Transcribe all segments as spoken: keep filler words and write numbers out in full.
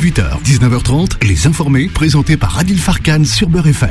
dix-huit heures, dix-neuf heures trente, Les Informés, présentés par Adil Farkan sur Beurre F M.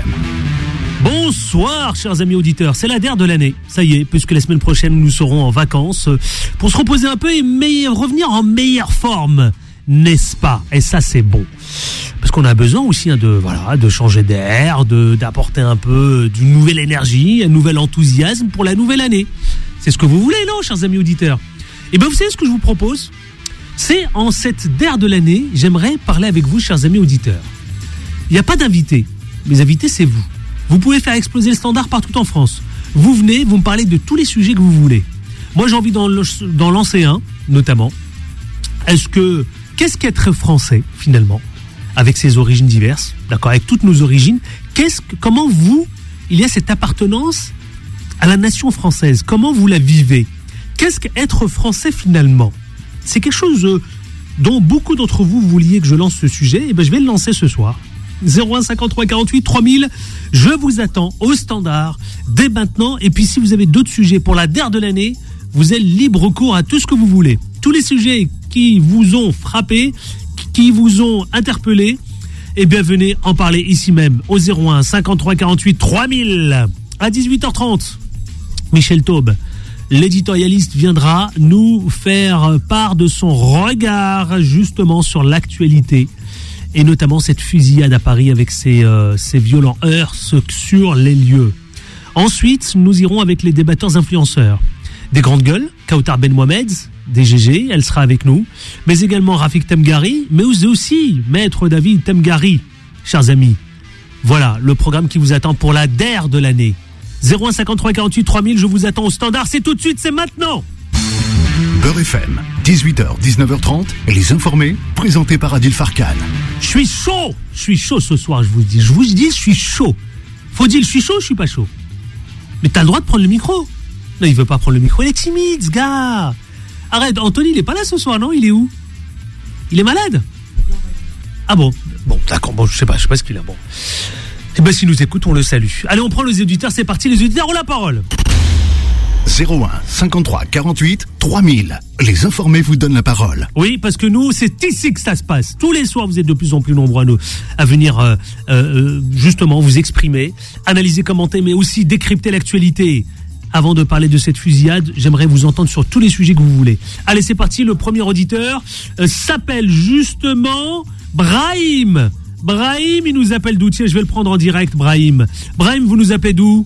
Bonsoir chers amis auditeurs, c'est la dernière de l'année, ça y est, puisque la semaine prochaine nous serons en vacances pour se reposer un peu et me- revenir en meilleure forme, n'est-ce pas? Et ça c'est bon, parce qu'on a besoin aussi hein, de voilà de changer d'air, de d'apporter un peu d'une nouvelle énergie, un nouvel enthousiasme pour la nouvelle année. C'est ce que vous voulez, non, chers amis auditeurs? Et bien vous savez ce que je vous propose? C'est en cette dernière de l'année, j'aimerais parler avec vous, chers amis auditeurs. Il n'y a pas d'invités, mes invités c'est vous. Vous pouvez faire exploser le standard partout en France. Vous venez, vous me parlez de tous les sujets que vous voulez. Moi, j'ai envie d'en, d'en lancer un, notamment. Est-ce que, qu'est-ce qu'être français, finalement, avec ses origines diverses, d'accord, avec toutes nos origines, qu'est-ce que, comment vous, il y a cette appartenance à la nation française, comment vous la vivez? Qu'est-ce qu'être français, finalement? C'est quelque chose euh, dont beaucoup d'entre vous vouliez que je lance ce sujet, et ben je vais le lancer ce soir. zéro un cinquante-trois quarante-huit trois mille, je vous attends au standard dès maintenant. Et puis si vous avez d'autres sujets pour la dernière de l'année, vous êtes libre recours à tout ce que vous voulez. Tous les sujets qui vous ont frappé, qui vous ont interpellé, eh bien venez en parler ici même au zéro un cinquante-trois quarante-huit trois mille. À dix-huit heures trente, Michel Taube, l'éditorialiste, viendra nous faire part de son regard justement sur l'actualité et notamment cette fusillade à Paris avec ces, euh, ces violents heurts sur les lieux. Ensuite, nous irons avec les débatteurs influenceurs. Des grandes gueules, Kautar Ben Mohamed, des G G, elle sera avec nous, mais également Rafik Temgari, mais aussi Maître David Temgari, chers amis. Voilà le programme qui vous attend pour la D E R de l'année. zéro un cinquante-trois quarante-huit trois mille, je vous attends au standard, c'est tout de suite, c'est maintenant. Beurre F M, dix-huit heures, dix-neuf heures trente, Les Informés, présentés par Adil Farkan. Je suis chaud, je suis chaud ce soir, je vous dis. Je vous dis, je suis chaud. Faut dire, je suis chaud, je suis pas chaud. Mais t'as le droit de prendre le micro. Non, il veut pas prendre le micro, il est timide, ce gars. Arrête, Anthony, il est pas là ce soir, non? Il est où? Il est malade? Ah bon, bon, d'accord, bon, je sais pas, je sais pas ce qu'il a, bon. Eh ben, s'il nous écoute, on le salue. Allez, on prend les auditeurs, c'est parti, les auditeurs ont la parole. zéro un cinquante-trois quarante-huit trois mille. Les Informés vous donnent la parole. Oui, parce que nous, c'est ici que ça se passe. Tous les soirs, vous êtes de plus en plus nombreux à, nous, à venir euh, euh, justement vous exprimer, analyser, commenter, mais aussi décrypter l'actualité. Avant de parler de cette fusillade, j'aimerais vous entendre sur tous les sujets que vous voulez. Allez, c'est parti. Le premier auditeur euh, s'appelle justement Brahim. Brahim, il nous appelle d'où? Tiens, je vais le prendre en direct, Brahim. Brahim, vous nous appelez d'où?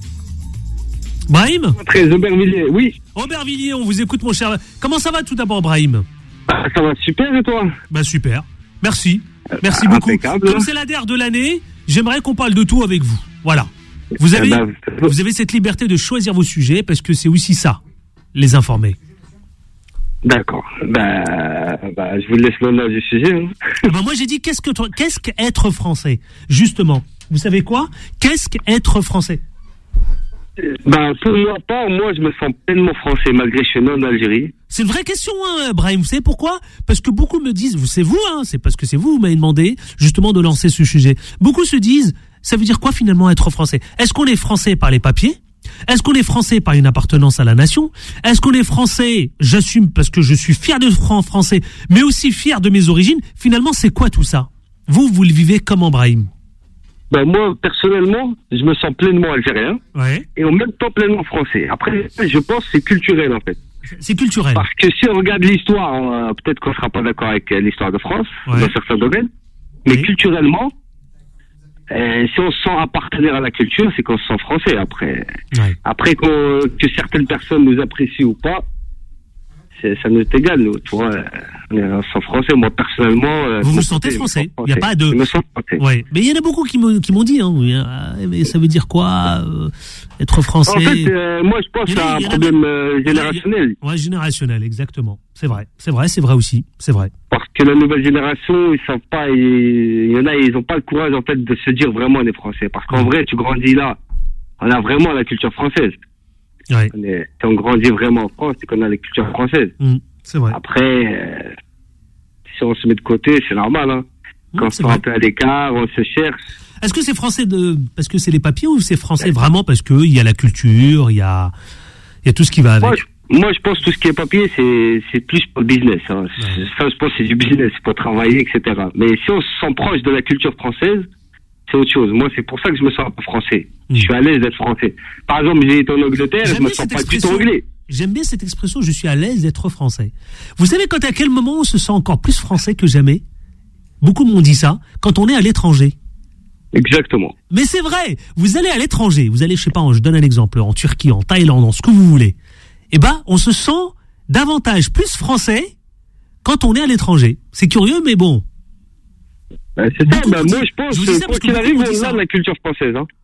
Brahim? Très Aubervilliers, oui. Aubervilliers, on vous écoute, mon cher. Comment ça va tout d'abord, Brahim? Ah, ça va super, et toi? Bah super, merci, merci Euh, beaucoup. impeccable. Comme c'est la D E R de l'année, j'aimerais qu'on parle de tout avec vous. Voilà. Vous avez, Eh ben, vous avez cette liberté de choisir vos sujets parce que c'est aussi ça, les informés. D'accord. Bah, bah, je vous laisse l'honneur du sujet. Hein. Ah bah moi j'ai dit qu'est-ce que qu'est-ce qu'être français, justement. Vous savez quoi? Qu'est-ce qu'être français? Bah, pour moi, pas. Moi, je me sens pleinement français malgré que je suis né en Algérie. C'est une vraie question, hein, Brahim. Vous savez pourquoi? Parce que beaucoup me disent, vous, c'est vous, hein, c'est parce que c'est vous, vous m'avez demandé justement de lancer ce sujet. Beaucoup se disent, ça veut dire quoi finalement être français? Est-ce qu'on est français par les papiers? Est-ce qu'on est français par une appartenance à la nation? Est-ce qu'on est français, j'assume parce que je suis fier de fran- français, mais aussi fier de mes origines? Finalement, c'est quoi tout ça? Vous, vous le vivez comment, Brahim? Bah, moi, personnellement, je me sens pleinement algérien. Ouais. Et en même temps pleinement français. Après, je pense que c'est culturel, en fait. C'est culturel. Parce que si on regarde l'histoire, euh, peut-être qu'on sera pas d'accord avec euh, l'histoire de France, Ouais. dans certains domaines. Mais Oui. culturellement, euh, si on se sent appartenir à la culture, c'est qu'on se sent français. Après, Ouais. après qu'on, que certaines personnes nous apprécient ou pas, c'est, ça nous est égal, nous. Tu vois, euh, on est on se sent français. Moi, personnellement, euh, Vous de vous mon sentez côté, français. je me sens Il y a pas de- Je me sens français. Ouais. Mais il y en a beaucoup qui m'ont, qui m'ont dit, hein, oui, hein, mais ça veut dire quoi, euh, être français? En fait, euh, moi, je pense Il y en a- à un il y en a problème même- euh, générationnel. Ouais, générationnel, exactement. C'est vrai, c'est vrai, c'est vrai aussi, c'est vrai. Parce que la nouvelle génération, ils savent pas, ils- il y en a, ils ont pas le courage, en fait, de se dire vraiment on est français. Parce qu'en vrai, tu grandis là, on a vraiment la culture française. Ouais. On est, si on grandit vraiment en France, c'est qu'on a la culture française. Mmh, c'est vrai. Après, euh, si on se met de côté, c'est normal, hein. Mmh, Quand on c'est se vrai. sent un peu à l'écart, on se cherche. Est-ce que c'est français de parce que c'est les papiers ou c'est français vraiment parce que il y a la culture, il y a il y a tout ce qui va avec? Moi, je, Moi, je pense que tout ce qui est papier, c'est, c'est plus pour le business. Hein. Ouais. Ça, je pense que c'est du business, pour travailler, et cetera. Mais si on se sent proche de la culture française, c'est autre chose. Moi, c'est pour ça que je me sens un peu français. Mmh. Je suis à l'aise d'être français. Par exemple, j'ai été en Angleterre, J'aime je me sens pas du tout anglais. J'aime bien cette expression, je suis à l'aise d'être français. Vous savez quand à quel moment on se sent encore plus français que jamais? Beaucoup m'ont dit ça, quand on est à l'étranger. Exactement. Mais c'est vrai, vous allez à l'étranger, vous allez, je sais pas, je donne un exemple, en Turquie, en Thaïlande, en ce que vous voulez. Eh ben, on se sent davantage plus français quand on est à l'étranger. C'est curieux, mais bon. Ben, c'est ça, ben, moi je pense que quoi qu'il arrive, on a la culture française. Hein.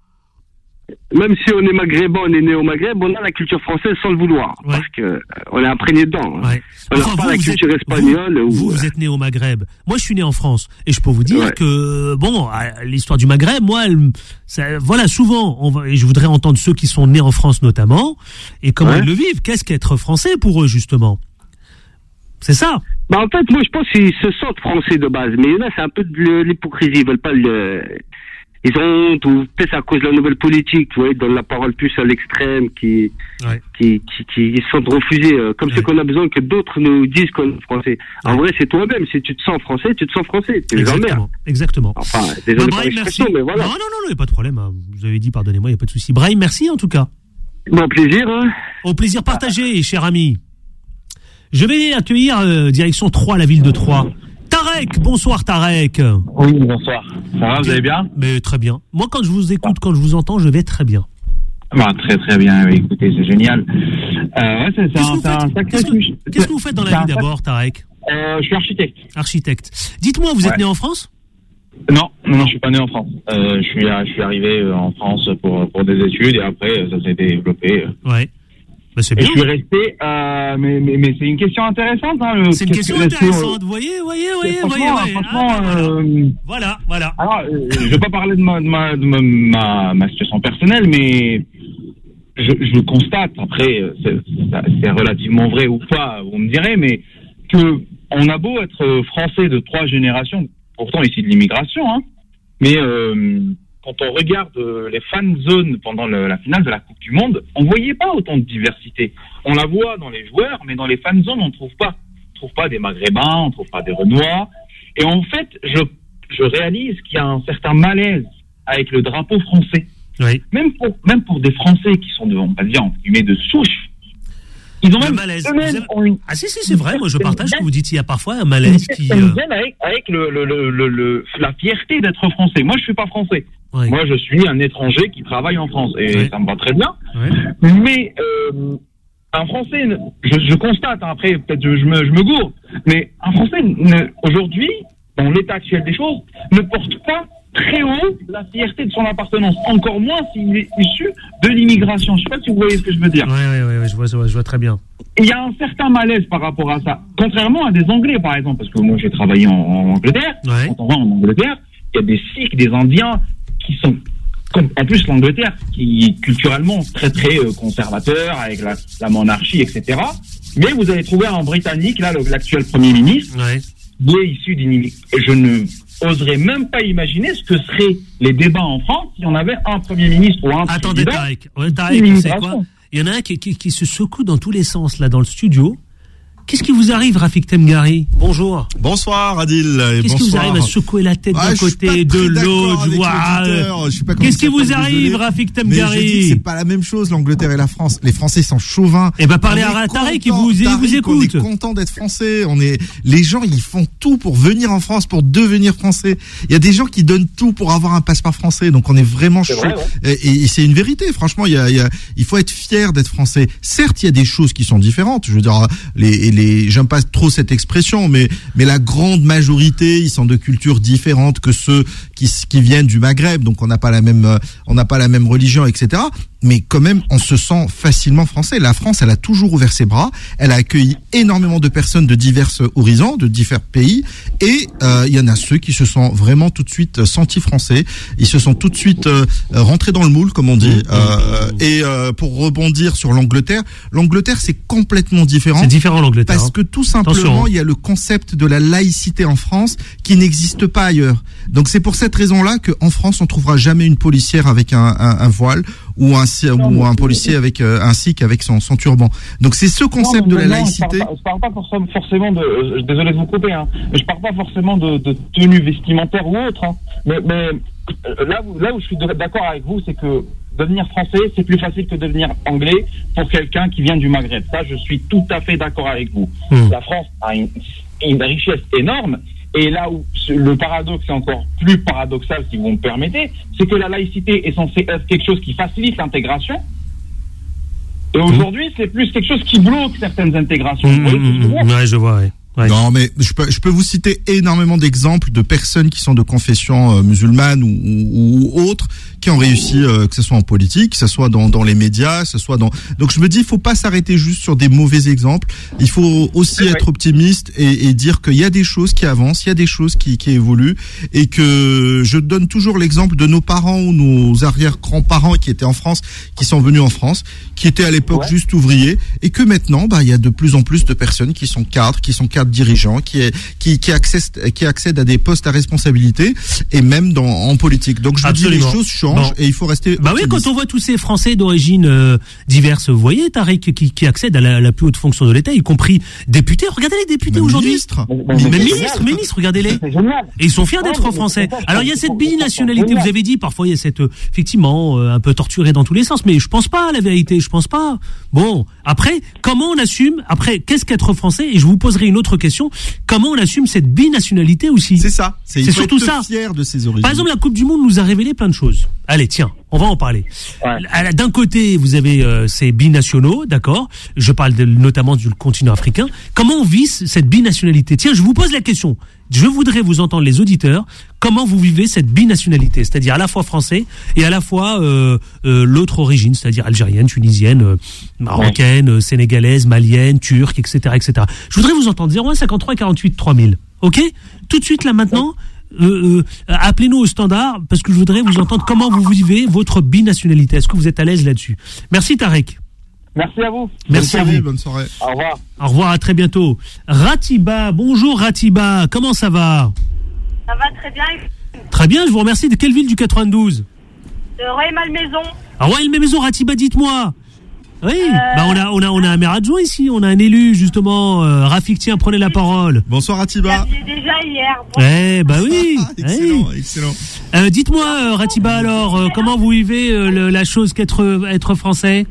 Même si on est maghrébin, on est né au Maghreb, on a la culture française sans le vouloir. Ouais. Parce que euh, on est imprégné dedans. Ouais. On n'a enfin, pas la culture êtes, espagnole. Vous, ou... vous, vous êtes né au Maghreb. Moi, je suis né en France. Et je peux vous dire ouais. que, bon, l'histoire du Maghreb, moi, elle, ça, voilà, souvent, on va, et je voudrais entendre ceux qui sont nés en France notamment, et comment ouais. ils le vivent. Qu'est-ce qu'être français pour eux, justement? C'est ça. Bah, en fait, moi, je pense qu'ils se sentent français de base. Mais là, c'est un peu de l'hypocrisie. Ils veulent pas le... Ils ont honte, ou peut-être à cause de la nouvelle politique, vous voyez, donne la parole plus à l'extrême, qui, ouais. qui, qui, qui, qui sont refusés, euh, comme ouais. c'est qu'on a besoin que d'autres nous disent qu'on est français. En ouais. vrai, c'est toi-même. Si tu te sens français, tu te sens français. Tu es Exactement. Exactement. Enfin, désolé bah, Brahim, merci. Mais voilà. Non, non, non, il n'y a pas de problème. Hein. Vous avez dit, pardonnez-moi, il n'y a pas de souci. Brahim, merci en tout cas. Bon plaisir. Hein. Au plaisir partagé, cher ami. Je vais accueillir euh, direction Troyes, la ville de Troyes. Tarek, bonsoir Tarek. Oui, bonsoir. Ça va, vous allez bien? Mais très bien. Moi, quand je vous écoute, quand je vous entends, je vais très bien. Bah, très très bien, écoutez, c'est génial. Euh, ouais, c'est, c'est qu'est-ce, un, que c'est un qu'est-ce, que, qu'est-ce que vous faites dans la vie d'abord, Tarek? euh, Je suis architecte. Architecte. Dites-moi, vous êtes ouais. né en France? Non, non, non, je suis pas né en France. Euh, je suis, je suis arrivé en France pour pour des études et après ça s'est développé. Ouais. Bah c'est bien. Et je suis resté, euh, mais, mais, mais c'est une question intéressante. Hein, le, c'est une question intéressante, vous voyez, voyez, voyez, voyez. Franchement, ah, euh, voilà, voilà. Alors, euh, je vais pas parler de ma, de ma, de ma, ma situation personnelle, mais je, je constate, après, c'est, c'est relativement vrai ou pas, vous me direz, mais que on a beau être français de trois générations, pourtant ici de l'immigration, hein, mais... Euh, quand on regarde les fan zones pendant le, la finale de la Coupe du Monde, on voyait pas autant de diversité. On la voit dans les joueurs, mais dans les fan zones, on trouve pas. On trouve pas des Maghrébins, on trouve pas des Renois. Et en fait, je, je réalise qu'il y a un certain malaise avec le drapeau français. Oui. Même pour, même pour des Français qui sont de, on va dire, entre guillemets, de souche. Ils ont le même, malaise. Même avez... une... Ah si, si, c'est vrai. Moi, je partage ce que vous dites. Il y a parfois un malaise qui... Euh... Avec, avec le, le, le, le, le, la fierté d'être français. Moi, je suis pas français. Oui. Moi, je suis un étranger qui travaille en France. Et oui. ça me va très bien. Oui. Mais euh, un Français, je, je constate, hein, après, peut-être je, je, me, je me gourre, mais un Français, ne, aujourd'hui, dans l'état actuel des choses, ne porte pas très haut la fierté de son appartenance, encore moins s'il est issu de l'immigration. Je ne sais pas si vous voyez ce que je veux dire. Oui, oui, oui, ouais, je, vois, je vois très bien. Il y a un certain malaise par rapport à ça. Contrairement à des Anglais, par exemple, parce que moi j'ai travaillé en, en Angleterre, ouais. quand on va en Angleterre, il y a des Sikhs, des Indiens qui sont, en plus l'Angleterre, qui est culturellement très très conservateur, avec la, la monarchie, et cetera. Mais vous allez trouver un Britannique, là, l'actuel Premier ministre, ouais. qui est issu d'une immigration. Et je ne oserais même pas imaginer ce que seraient les débats en France si on avait un Premier ministre ou un Attendez, président. Tarek, ouais, Tarek, tu sais quoi? Il y en a un qui, qui, qui se secoue dans tous les sens, là, dans le studio. Qu'est-ce qui vous arrive, Rafik Temgari? Bonjour. Bonsoir, Adil. Et Qu'est-ce bonsoir. qui vous arrive à secouer la tête ah, d'un côté, de l'autre? Wow. Qu'est-ce qui vous arrive, Rafik Temgari? Mais je dis que c'est pas la même chose, l'Angleterre et la France. Les Français sont chauvins. Eh ben, parlez à Tarek, qui vous, Tarek, vous écoute. On est content d'être français. On est, les gens, ils font tout pour venir en France, pour devenir français. Il y a des gens qui donnent tout pour avoir un passeport français. Donc, on est vraiment chaud. Ouais. Et, et c'est une vérité. Franchement, il y a, il y a, il faut être fier d'être français. Certes, il y a des choses qui sont différentes. Je veux dire, les, les, j'aime pas trop cette expression, mais mais la grande majorité, ils sont de cultures différentes que ceux qui qui viennent du Maghreb, donc on n'a pas la même on n'a pas la même religion, et cetera. Mais quand même, on se sent facilement français. La France, elle a toujours ouvert ses bras. Elle a accueilli énormément de personnes de divers horizons, de divers pays. Et euh, il y en a ceux qui se sont vraiment tout de suite sentis français. Ils se sont tout de suite euh, rentrés dans le moule, comme on dit. Euh, et euh, pour rebondir sur l'Angleterre, l'Angleterre, c'est complètement différent. C'est différent l'Angleterre. Parce que tout simplement, il y a le concept de la laïcité en France qui n'existe pas ailleurs. Donc c'est pour cette raison-là qu'en France, on trouvera jamais une policière avec un, un, un voile ou un non, ou un policier avec euh, un sikh avec son, son turban. Donc c'est ce concept non, de la non, laïcité. Je parle, je parle pas forcément, forcément de. Euh, désolé de vous couper, hein, mais je parle pas forcément de, de tenue vestimentaire ou autre. Hein, mais, mais là, où, là où je suis d'accord avec vous, c'est que devenir français, c'est plus facile que devenir anglais pour quelqu'un qui vient du Maghreb. Ça, je suis tout à fait d'accord avec vous. Mmh. La France a une, une richesse énorme. Et là où le paradoxe est encore plus paradoxal, si vous me permettez, c'est que la laïcité est censée être quelque chose qui facilite l'intégration. Et aujourd'hui, mmh. c'est plus quelque chose qui bloque certaines intégrations. Mmh, mmh, ouais, je vois, ouais. Ouais. Non, mais je peux, je peux vous citer énormément d'exemples de personnes qui sont de confession euh, musulmane ou, ou, ou autres qui ont réussi, euh, que ce soit en politique, que ce soit dans, dans les médias, que ce soit dans. Donc je me dis, il faut pas s'arrêter juste sur des mauvais exemples. Il faut aussi être optimiste et, et dire qu'il y a des choses qui avancent, il y a des choses qui, qui évoluent, et que je donne toujours l'exemple de nos parents ou nos arrière-grands-parents qui étaient en France, qui sont venus en France, qui étaient à l'époque ouais. juste ouvriers, et que maintenant, bah, il y a de plus en plus de personnes qui sont cadres, qui sont cadres dirigeants, qui est, qui, qui accèdent, qui accèdent à des postes à responsabilité, et même dans, en politique. Donc je vous dis, les choses changent. Bon. Et il faut rester bah optimiste. Oui, quand on voit tous ces Français d'origine euh, diverses, vous voyez Tariq qui, qui accèdent à la, la plus haute fonction de l'État, y compris députés. Regardez les députés même aujourd'hui. Ministre. Même ministres, ministres, regardez-les. Et ils sont fiers d'être ouais, français. Alors il y a cette binationalité. Vous avez dit parfois il y a cette euh, effectivement euh, un peu torturé dans tous les sens, mais je pense pas à la vérité. Je pense pas. Bon, après comment on assume Après qu'est-ce qu'être français? Et je vous poserai une autre question. Comment on assume cette binationalité aussi? C'est ça. C'est, c'est surtout ça. Fier de ses origines. Par exemple, la Coupe du Monde nous a révélé plein de choses. Allez, tiens, on va en parler. Ouais. D'un côté, vous avez euh, ces binationaux, d'accord. Je parle de, notamment du continent africain. Comment on vit cette binationalité? Tiens, je vous pose la question. Je voudrais vous entendre, les auditeurs, comment vous vivez cette binationalité, c'est-à-dire à la fois français et à la fois euh, euh, l'autre origine, c'est-à-dire algérienne, tunisienne, euh, marocaine, ouais. euh, sénégalaise, malienne, turque, et cetera, et cetera. Je voudrais vous entendre. zéro un cinquante-trois quarante-huit trois mille. Ok? Tout de suite là maintenant. Euh, euh, appelez-nous au standard parce que je voudrais vous entendre comment vous vivez votre binationalité. Est-ce que vous êtes à l'aise là-dessus? Merci Tariq. Merci à vous. Merci bonne à soirée, vous. Bonne soirée. Au revoir. Au revoir, à très bientôt. Ratiba, bonjour Ratiba, comment ça va? Ça va très bien. Très bien, je vous remercie. De quelle ville du quatre-vingt-douze? De Rueil-Malmaison. Ah, Rueil-Malmaison, Ratiba, dites-moi. Oui, euh... bah on a on a on a un maire adjoint ici, on a un élu justement. Euh, Rafik, tiens, prenez la parole. Bonsoir Ratiba. J'ai déjà hier. Bon. Eh bah oui. excellent, hey. excellent. Euh, dites-moi euh, Ratiba alors, euh, comment vous vivez euh, le, la chose qu'être être français?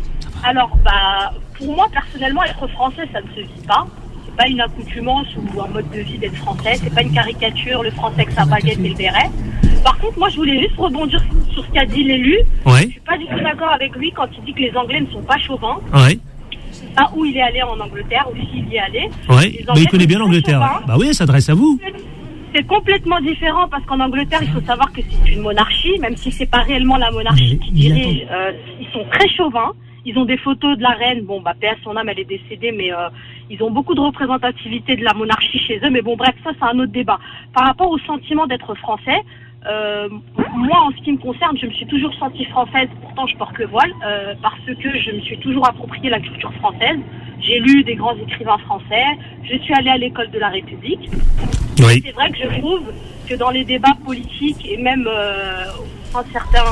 Alors bah pour moi personnellement, être français ça ne se vit pas. C'est pas une accoutumance ou un mode de vie d'être français. C'est pas une caricature, le français avec sa baguette et le béret. Par contre, moi, je voulais juste rebondir sur ce qu'a dit l'élu. Ouais. Je suis pas du tout d'accord avec lui quand il dit que les Anglais ne sont pas chauvins. Ouais. Je sais pas où il est allé en Angleterre ou s'il y est allé. Ouais. Mais il connaît bien l'Angleterre. Bah oui, elle s'adresse à vous. C'est complètement différent parce qu'en Angleterre, il faut savoir que c'est une monarchie, même si c'est pas réellement la monarchie qui dirige. Euh, ils sont très chauvins. Ils ont des photos de la reine. Bon, bah, P S son âme, elle est décédée, mais euh, ils ont beaucoup de représentativité de la monarchie chez eux. Mais bon, bref, ça, c'est un autre débat. Par rapport au sentiment d'être français, euh, moi, en ce qui me concerne, je me suis toujours sentie française. Pourtant, je porte le voile euh, parce que je me suis toujours approprié la culture française. J'ai lu des grands écrivains français. Je suis allée à l'école de la République. Oui. C'est vrai que je trouve que dans les débats politiques et même euh, au sein de certains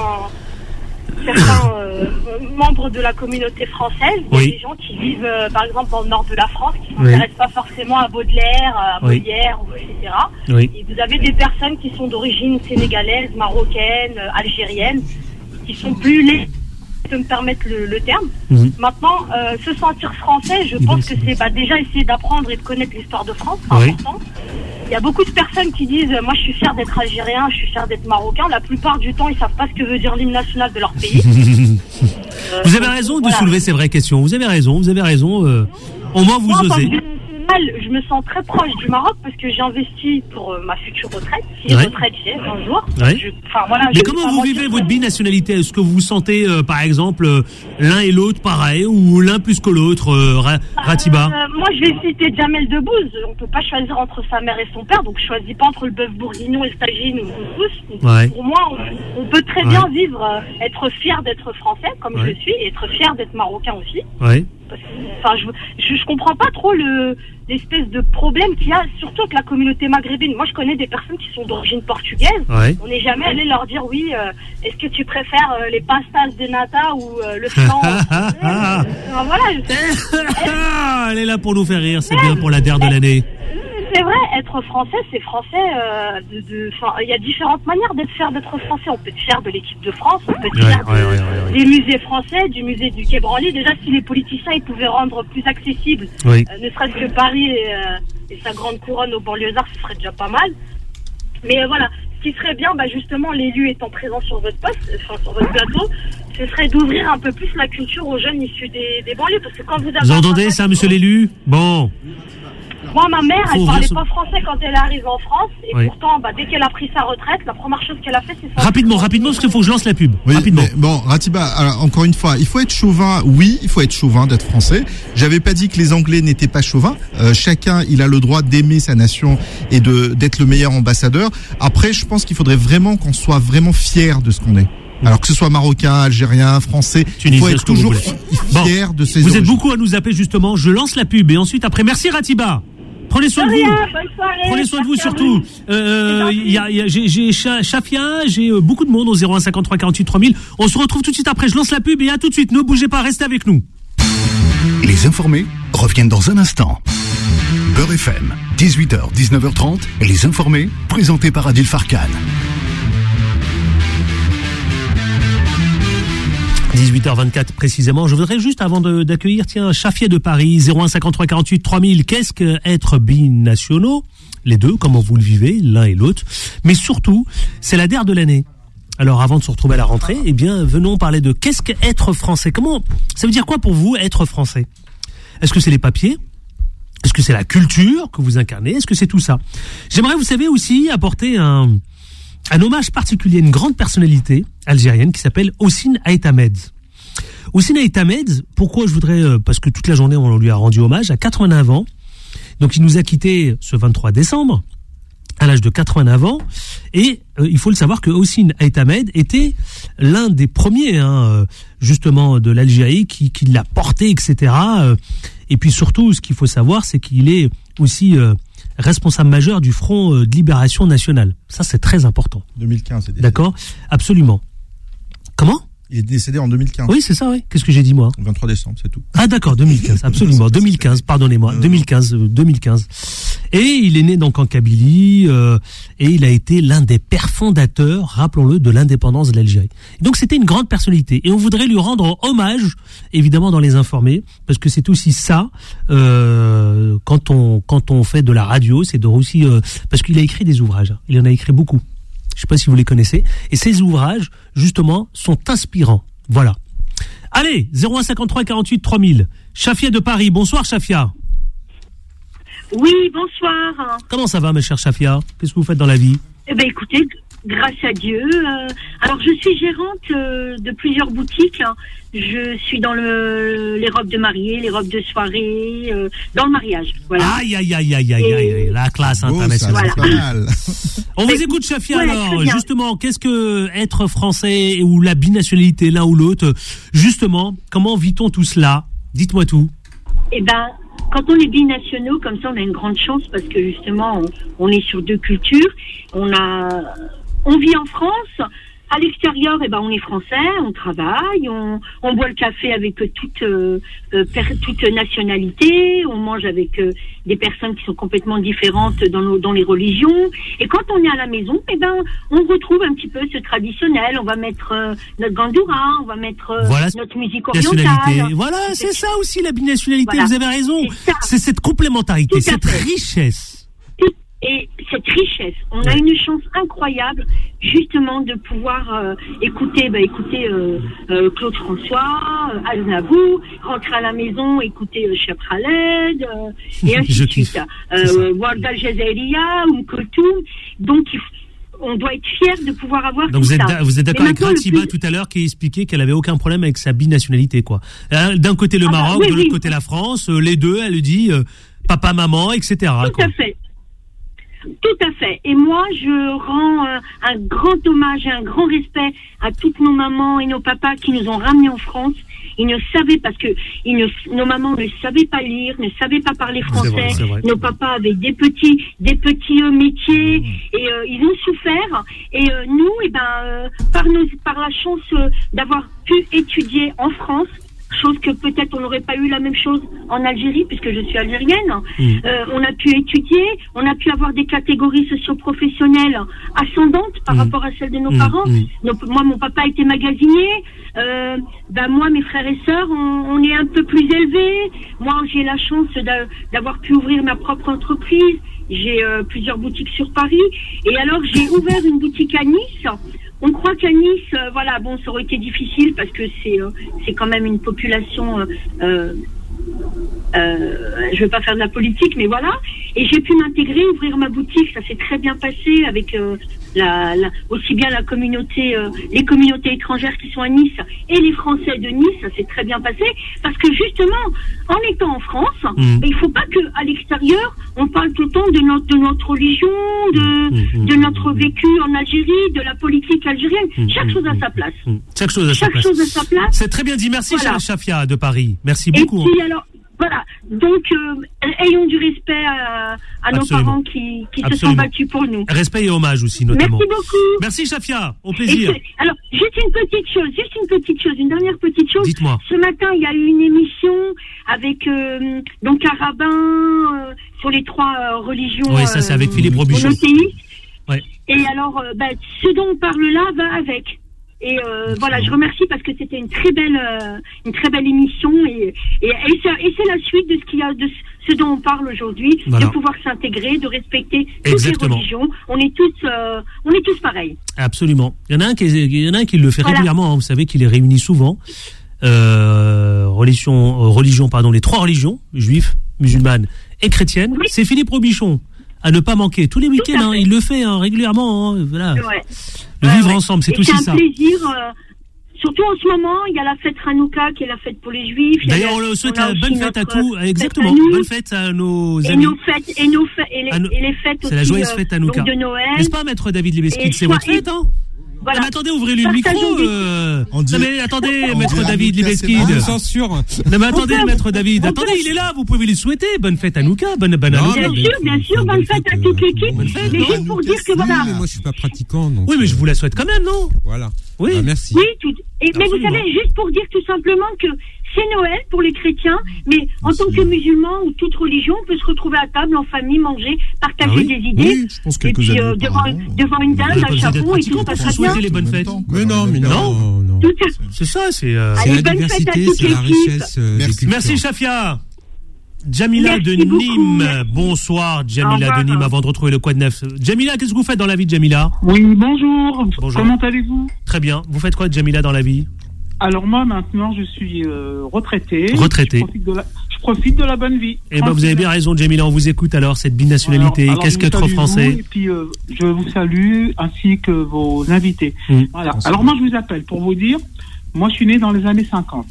certains euh, membres de la communauté française, il y a oui. des gens qui vivent, euh, par exemple, dans le nord de la France, qui ne s'intéressent oui. pas forcément à Baudelaire, à Molière, oui. et cetera. Oui. Et vous avez des personnes qui sont d'origine sénégalaise, marocaine, euh, algérienne, qui sont plus légères, de me permettre le, le terme. Mmh. Maintenant, euh, se sentir français, je pense que c'est bah, déjà essayer d'apprendre et de connaître l'histoire de France, c'est oui. important. Il y a beaucoup de personnes qui disent « Moi, je suis fier d'être algérien, je suis fier d'être marocain ». La plupart du temps, ils savent pas ce que veut dire l'hymne national de leur pays. euh, vous avez raison de voilà. soulever ces vraies questions. Vous avez raison, vous avez raison. Euh, au moins, vous Moi, osez. Je me sens très proche du Maroc parce que j'ai investi pour euh, ma future retraite. Si ouais. retraite j'ai un jour. Ouais. Je, voilà, Mais comment vous vivez votre binationalité? Est-ce que vous vous sentez, euh, par exemple, euh, l'un et l'autre pareil ou l'un plus que l'autre, euh, Ra- Ratiba euh, Moi, je vais citer Jamel Debbouze. On peut pas choisir entre sa mère et son père, donc je choisis pas entre le bœuf bourguignon et le tagine ou le couscous. Ouais. Pour moi, on, on peut très ouais. bien vivre, euh, être fier d'être français comme ouais. je suis, et être fier d'être marocain aussi. Ouais. Enfin, je, je, je comprends pas trop le l'espèce de problème qu'il y a, surtout avec la communauté maghrébine. Moi, je connais des personnes qui sont d'origine portugaise. Ouais. On n'est jamais allé leur dire oui. Euh, est-ce que tu préfères euh, les pastas de nata ou euh, le flan? euh, Voilà. Je... Elle est là pour nous faire rire. C'est bien pour la D E R de l'année. C'est vrai, être français, c'est français. Euh, de, de, il y a différentes manières d'être fier d'être français. On peut être fier de l'équipe de France, on peut être fier ouais, de, ouais, ouais, ouais, ouais. des musées français, du musée du Quai Branly. Déjà, si les politiciens ils pouvaient rendre plus accessible, oui. euh, ne serait-ce que Paris et, euh, et sa grande couronne aux banlieusards, ce serait déjà pas mal. Mais euh, voilà, ce qui serait bien, bah, justement, l'élu étant présent sur votre poste, enfin sur votre plateau, ce serait d'ouvrir un peu plus la culture aux jeunes issus des, des banlieues, parce que quand vous avez vous entendez ça, monsieur l'élu? Bon. Moi, ma mère, Faut elle parlait son... pas français quand elle est arrivée en France. Et oui. pourtant, bah, dès qu'elle a pris sa retraite, la première chose qu'elle a fait, c'est ça. Rapidement, rapidement, parce qu'il faut que je lance la pub. Oui, rapidement. Bon, Ratiba, alors, encore une fois, il faut être chauvin. Oui, il faut être chauvin d'être français. J'avais pas dit que les Anglais n'étaient pas chauvins. Euh, chacun, il a le droit d'aimer sa nation et de d'être le meilleur ambassadeur. Après, je pense qu'il faudrait vraiment qu'on soit vraiment fier de ce qu'on est. Alors que ce soit marocain, algérien, français, il faut être toujours fier bon. de ses Vous origines. êtes beaucoup à nous appeler, justement. Je lance la pub et ensuite, après, merci Ratiba. Prenez soin de vous. Bonne soirée. Prenez soin de vous surtout. Euh, y a, y a, j'ai, j'ai Chafia, j'ai beaucoup de monde au zéro un cinquante-trois quarante-huit trois mille. On se retrouve tout de suite après. Je lance la pub et à tout de suite. Ne bougez pas, restez avec nous. Les informés reviennent dans un instant. Beurre F M, dix-huit heures, dix-neuf heures trente. Les informés, présentés par Adil Farkan. dix-huit heures vingt-quatre précisément. Je voudrais juste, avant de, d'accueillir, tiens, Chafia de Paris, zéro un cinquante-trois quarante-huit trois mille. Qu'est-ce qu'être binationaux? Les deux, comment vous le vivez, l'un et l'autre. Mais surtout, c'est la D E R de l'année. Alors, avant de se retrouver à la rentrée, eh bien, venons parler de qu'est-ce qu'être français. Comment, ça veut dire quoi pour vous, être français? Est-ce que c'est les papiers? Est-ce que c'est la culture que vous incarnez? Est-ce que c'est tout ça? J'aimerais, vous savez, aussi apporter un, un hommage particulier à une grande personnalité algérienne qui s'appelle Hossein Ait Ahmed. Hossein Ait Ahmed, pourquoi je voudrais, euh, parce que toute la journée on lui a rendu hommage, à quatre-vingt-neuf ans. Donc il nous a quittés ce vingt-trois décembre, à l'âge de quatre-vingt-neuf ans. Et euh, il faut le savoir que Hossein Ait Ahmed était l'un des premiers, hein, justement, de l'Algérie qui, qui l'a porté, et cetera. Et puis surtout, ce qu'il faut savoir, c'est qu'il est aussi euh, responsable majeur du Front de Libération Nationale. Ça, c'est très important. deux mille quinze, c'est d'accord? Absolument. Comment? Il est décédé en deux mille quinze. Oui, c'est ça, oui. Qu'est-ce que j'ai dit, moi? vingt-trois décembre, c'est tout. Ah, d'accord, deux mille quinze, absolument. deux mille quinze, pardonnez-moi. deux mille quinze, deux mille quinze. Et il est né donc en Kabylie, euh, et il a été l'un des pères fondateurs, rappelons-le, de l'indépendance de l'Algérie. Donc c'était une grande personnalité. Et on voudrait lui rendre hommage, évidemment, dans les informés, parce que c'est aussi ça, euh, quand on, quand on fait de la radio, c'est de aussi, euh, parce qu'il a écrit des ouvrages. Il en a écrit beaucoup. Je ne sais pas si vous les connaissez. Et ces ouvrages, justement, sont inspirants. Voilà. Allez, zéro un cinquante-trois quarante-huit trois mille. Chafia de Paris. Bonsoir, Chafia. Oui, bonsoir. Comment ça va, ma chère Chafia? Qu'est-ce que vous faites dans la vie? Eh bien, écoutez, grâce à Dieu. Euh, alors, je suis gérante euh, de plusieurs boutiques. Hein. Je suis dans le, les robes de mariée, les robes de soirée, euh, dans le mariage. Voilà. Aïe, aïe, aïe, aïe, aïe, aïe, aïe, la classe internationale. Oh, voilà. Pas mal. On vous écoute, Chafia, ouais, alors. Justement, qu'est-ce que être français ou la binationalité, l'un ou l'autre? Justement, comment vit-on tout cela? Dites-moi tout. Eh ben, quand on est binationaux, comme ça, on a une grande chance parce que justement, on, on est sur deux cultures. On a, on vit en France. À l'extérieur, eh ben, on est français, on travaille, on, on boit le café avec toute, euh, per, toute nationalité, on mange avec euh, des personnes qui sont complètement différentes dans, nos, dans les religions. Et quand on est à la maison, eh ben, on retrouve un petit peu ce traditionnel. On va mettre euh, notre gandoura, on va mettre euh, voilà, notre musique orientale. Voilà, c'est ça aussi la binationalité. Voilà. Vous avez raison. C'est cette complémentarité, cette fait. richesse. Et cette richesse, on a une chance incroyable justement de pouvoir euh, écouter, bah, écouter euh, euh, Claude François, euh, Aznavour, rentrer à la maison, écouter euh, Cheb Khaled, euh, et ainsi de suite. Euh, Warda Al Jazairiya, Oum Kulthum. Donc, il on doit être fier de pouvoir avoir Donc tout vous êtes, ça. Vous êtes d'accord avec Ratiba plus... tout à l'heure qui expliquait qu'elle avait aucun problème avec sa binationalité, quoi. D'un côté le ah Maroc, bah, oui, de l'autre oui. côté la France, les deux, elle dit euh, papa, maman, et cetera. Tout quoi. à fait. Tout à fait. Et moi, je rends euh, un grand hommage et un grand respect à toutes nos mamans et nos papas qui nous ont ramenés en France. Ils ne savaient, parce que ils ne, nos mamans ne savaient pas lire, ne savaient pas parler français. C'est vrai, c'est vrai. Nos papas avaient des petits, des petits euh, métiers mmh. et euh, ils ont souffert. Et euh, nous, eh ben, euh, par nos, par la chance euh, d'avoir pu étudier en France, chose que peut-être on n'aurait pas eu la même chose en Algérie, puisque je suis algérienne. Mmh. Euh, on a pu étudier, on a pu avoir des catégories socio-professionnelles ascendantes par mmh. rapport à celles de nos mmh. parents. Mmh. Donc, moi, mon papa était magasinier. Euh, ben moi, mes frères et sœurs, on, on est un peu plus élevés. Moi, j'ai la chance d'a, d'avoir pu ouvrir ma propre entreprise. J'ai euh, plusieurs boutiques sur Paris. Et alors, j'ai ouvert une boutique à Nice. On croit qu'à Nice, euh, voilà, bon, ça aurait été difficile parce que c'est euh, c'est quand même une population. Euh, euh, euh, je veux pas faire de la politique, mais voilà. Et j'ai pu m'intégrer, ouvrir ma boutique. Ça s'est très bien passé avec euh, la, la, aussi bien la communauté, euh, les communautés étrangères qui sont à Nice et les Français de Nice. Ça s'est très bien passé parce que justement, en étant en France, mmh. il faut pas que à l'extérieur on parle tout le temps de notre de notre religion, de mmh. de notre vécu en Algérie, de la politique algérienne. Mmh. Chaque chose à sa place. Mmh. Chaque chose à sa Chaque place. chose à sa place. C'est très bien dit. Merci, voilà. Shafia de Paris. Merci Et beaucoup. puis, alors, voilà. Donc, euh, ayons du respect à, à nos parents qui, qui se sont battus pour nous. Respect et hommage aussi, notamment. Merci beaucoup. Merci, Shafia. Au plaisir. Et alors, juste une petite chose, juste une petite chose, une dernière petite chose. Dites-moi. Ce matin, il y a eu une émission avec euh, donc un rabbin euh, sur les trois euh, religions. Oui, ça, c'est avec euh, Philippe Robichon. Ouais. Et alors, euh, bah, ce dont on parle là va avec. Et euh, voilà, je remercie parce que c'était une très belle, euh, une très belle émission et et, et, c'est, et c'est la suite de ce qu'il y a, de ce dont on parle aujourd'hui, voilà. De pouvoir s'intégrer, de respecter toutes Exactement. Les religions. On est tous, euh, on est tous pareils. Absolument. Il y en a un qui, il y en a un qui le fait voilà. régulièrement. Hein, vous savez qu'il les réunit souvent. Euh, religion, euh, religion, pardon, les trois religions, juifs, musulmanes et chrétiennes. Oui. C'est Philippe Robichon. À ne pas manquer tous les week-ends, hein, il le fait hein, régulièrement. Hein, voilà. Ouais. Le vivre ouais. ensemble, c'est et aussi c'est ça. C'est un plaisir. Euh, surtout en ce moment, il y a la fête Hanouka qui est la fête pour les Juifs. D'ailleurs, on le souhaite la bonne fête à tous. Exactement. Fête à bonne fête à nos et amis. Nos fêtes, et nos fêtes et les, no... et les fêtes c'est aussi. C'est la joyeuse fête Hanouka. De Noël. N'est-ce pas, maître David Libeskid? C'est votre fête, hein? Voilà. Non, mais attendez, ouvrez-lui le micro. Euh... Non mais attendez, maître David Libeskid. Censure. Non mais attendez, maître David. Attendez, il est là. Vous pouvez lui souhaiter bonne fête Hanouka, bonne bonne Hanouka. Bien sûr, bien sûr, bonne fête à toute l'équipe. Mais juste pour dire que voilà. Mais moi, je suis pas pratiquant. Donc oui, mais je vous la souhaite quand même, non? Voilà. Oui. Bah, merci. Oui, tout. Et, mais vous savez, juste pour dire tout simplement que c'est Noël pour les chrétiens, mais en tant que musulman ou toute religion, on peut se retrouver à table en famille, manger, partager ah oui, des idées. Oui, je pense que et puis euh, devant, devant une dinde, un chapeau et tout, ça passe bien. Les bonnes fêtes. Mais non, mais non, non. non. C'est ça, c'est. Euh... C'est la diversité, c'est la richesse. Euh, Merci, Merci Shafia. Jamila Merci de Nîmes. Beaucoup. Bonsoir, Jamila de Nîmes, avant de retrouver le Quad neuf. Jamila, qu'est-ce que vous faites dans la vie, Jamila? Oui, bonjour. Bonjour. Comment allez-vous? Très bien. Vous faites quoi, Jamila, dans la vie? Alors moi, maintenant, je suis euh, retraité. Retraité. Je profite de la, je profite de la bonne vie. Eh ben, vous avez bien raison, Jamila. On vous écoute alors, cette binationalité. Alors, alors qu'est-ce qu'être français? Et puis, euh, je vous salue, ainsi que vos invités. Mmh. Voilà. Alors moi, je vous appelle pour vous dire, moi, je suis né dans les années cinquante,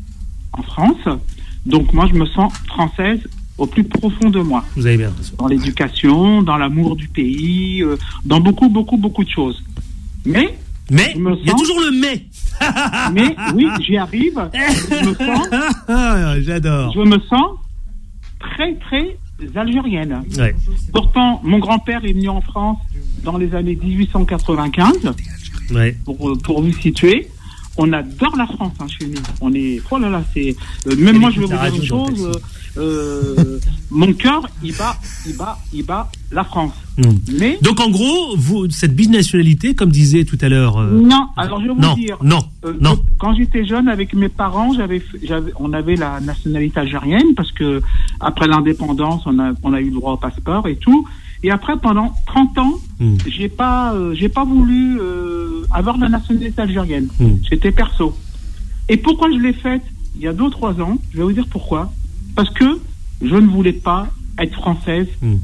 en France. Donc moi, je me sens française au plus profond de moi. Vous avez bien raison. Dans l'éducation, dans l'amour du pays, euh, dans beaucoup, beaucoup, beaucoup de choses. Mais... Mais, il sens... y a toujours le mais. Mais, oui, j'y arrive. Je me sens... Ah, j'adore. Je me sens très, très algérienne. Ouais. Pourtant, mon grand-père est venu en France dans les années dix-huit cent quatre-vingt-quinze. Ouais. Pour, pour vous situer. On adore la France, hein, chez nous. On est, oh là là, c'est, euh, même moi, je vais vous dire une chose, euh, mon cœur, il bat, il bat, il bat la France. Mmh. Mais. Donc, en gros, vous, cette binationalité, comme disait tout à l'heure. Euh... Non, alors je vais vous non, dire. Non, euh, non. Quand j'étais jeune, avec mes parents, j'avais, j'avais, on avait la nationalité algérienne, parce que, après l'indépendance, on a, on a eu le droit au passeport et tout. Et après, pendant trente ans, mmh. j'ai pas, euh, j'ai pas voulu euh, avoir la nationalité algérienne. Mmh. J'étais perso. Et pourquoi je l'ai faite il y a deux ou trois ans? Je vais vous dire pourquoi. Parce que je ne voulais pas être française mmh.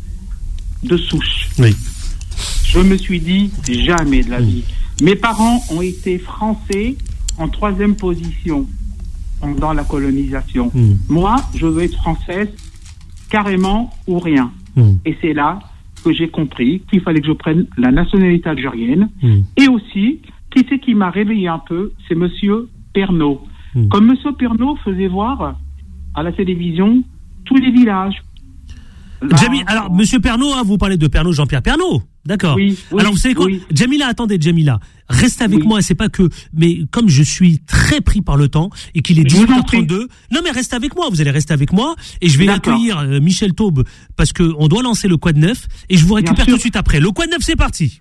de souche. Oui. Je me suis dit jamais de la vie. Mmh. Mes parents ont été français en troisième position pendant la colonisation. Mmh. Moi, je veux être française carrément ou rien. Mmh. Et c'est là que j'ai compris qu'il fallait que je prenne la nationalité algérienne. Mmh. Et aussi, qui c'est qui m'a réveillé un peu? C'est Monsieur Pernaut. Mmh. Comme Monsieur Pernaut faisait voir à la télévision tous les villages. Là, Jamil, alors, Monsieur Pernaut, hein, vous parlez de Pernaut, Jean-Pierre Pernaut. D'accord. Oui, oui, alors, vous savez quoi? Oui. Jamila, attendez, Jamila. Reste avec Oui. moi, c'est pas que, mais comme je suis très pris par le temps et qu'il est Je vous en dix-huit heures trente-deux, non, mais reste avec moi, vous allez rester avec moi et je vais D'accord. accueillir euh, Michel Taube parce que on doit lancer le Quad neuf et je vous récupère sûr. tout de suite après. Le Quad neuf, c'est parti.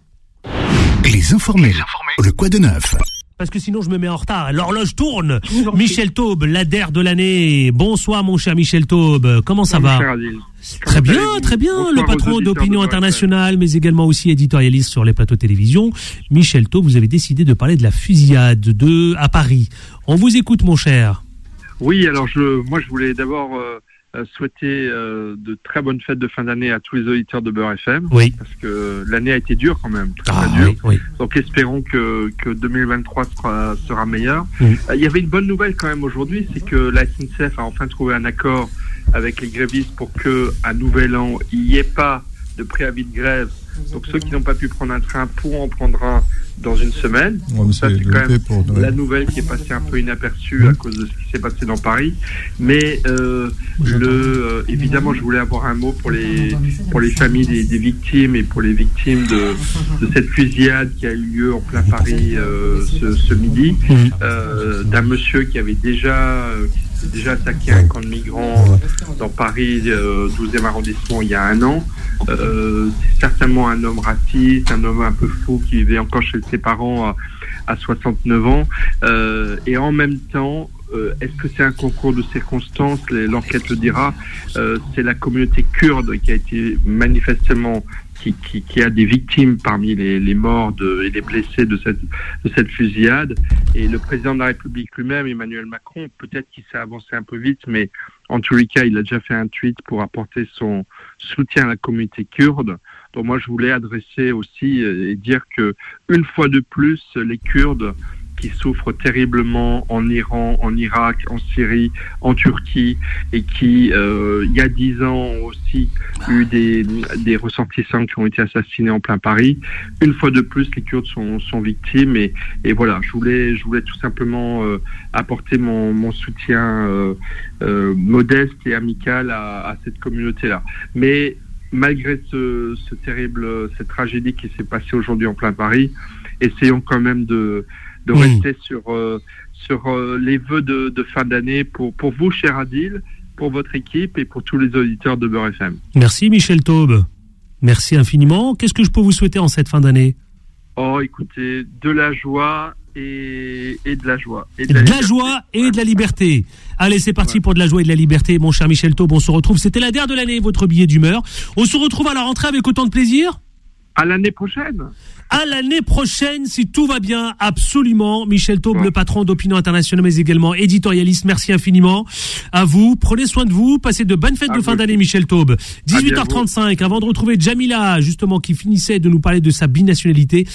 Les informés. Le quoi de neuf. Parce que sinon je me mets en retard. L'horloge tourne. Je vous en Michel Taube, l'A D E R de l'année. Bonsoir mon cher Michel Taube. Comment ça va? Cher Adil. Très Comment bien, allez-vous? très bien. Bonsoir Le aux patron auditeurs d'Opinion de Internationale, mais également aussi éditorialiste sur les plateaux de télévision. Michel Taube, vous avez décidé de parler de la fusillade de à Paris. On vous écoute, mon cher. Oui, alors je, moi je voulais d'abord euh, souhaiter euh, de très bonnes fêtes de fin d'année à tous les auditeurs de Beurre F M. Oui. Parce que l'année a été dure quand même, très, Ah, très dure. oui, oui. Donc espérons que, que deux mille vingt-trois sera, sera meilleur. Oui. Euh, Il y avait une bonne nouvelle quand même aujourd'hui, c'est que la S N C F a enfin trouvé un accord avec les grévistes pour que à nouvel an, il n'y ait pas de préavis de grève. Donc ceux qui n'ont pas pu prendre un train pourront en prendre un dans une semaine. Ouais, mais Ça, c'est c'est le quand même fait pour Noël. la nouvelle qui est passée un peu inaperçue à cause de ce qui s'est passé dans Paris. Mais euh, le, euh, évidemment, je voulais avoir un mot pour les pour les familles des, des victimes et pour les victimes de, de cette fusillade qui a eu lieu en plein Paris euh, ce, ce midi, euh, d'un monsieur qui avait déjà euh, qui s'était déjà attaqué un camp de migrants dans Paris, euh, douzième arrondissement, il y a un an. Euh, c'est certainement un homme raciste, un homme un peu fou qui vivait encore chez ses parents à, à soixante-neuf ans. Euh, et en même temps, euh, est-ce que c'est un concours de circonstances? L'enquête le dira. Euh, c'est la communauté kurde qui a été manifestement qui, qui, qui a des victimes parmi les, les morts de, et les blessés de cette, de cette fusillade. Et le président de la République lui-même, Emmanuel Macron, peut-être qu'il s'est avancé un peu vite, mais en tous les cas, il a déjà fait un tweet pour apporter son soutien à la communauté kurde. Donc moi, je voulais adresser aussi et dire que une fois de plus, les Kurdes qui souffrent terriblement en Iran, en Irak, en Syrie, en Turquie, et qui, euh, il y a dix ans, ont aussi eu des, des ressortissants qui ont été assassinés en plein Paris. Une fois de plus, les Kurdes sont, sont victimes, et, et voilà, je voulais, je voulais tout simplement euh, apporter mon, mon soutien euh, euh, modeste et amical à, à cette communauté-là. Mais malgré ce, ce terrible, cette tragédie qui s'est passée aujourd'hui en plein Paris, essayons quand même de de Mmh. rester sur euh, sur euh, les vœux de, de fin d'année pour pour vous, cher Adil, pour votre équipe et pour tous les auditeurs de Beurre F M. Merci Michel Taube. Merci infiniment. Qu'est-ce que je peux vous souhaiter en cette fin d'année? Oh, écoutez, de la joie et, et de la joie. Et de la, de la joie et de la liberté. Allez, c'est parti ouais. pour de la joie et de la liberté, mon cher Michel Taube. On se retrouve. C'était la D E R de l'année, votre billet d'humeur. On se retrouve à la rentrée avec autant de plaisir. À l'année prochaine. À l'année prochaine, si tout va bien, absolument. Michel Taube, ouais. le patron d'Opinion Internationale, mais également éditorialiste. Merci infiniment à vous. Prenez soin de vous. Passez de bonnes fêtes à de fin d'année, Michel Taube. dix-huit heures trente-cinq, avant de retrouver Jamila, justement, qui finissait de nous parler de sa binationalité,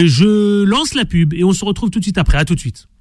je lance la pub et on se retrouve tout de suite après. À tout de suite.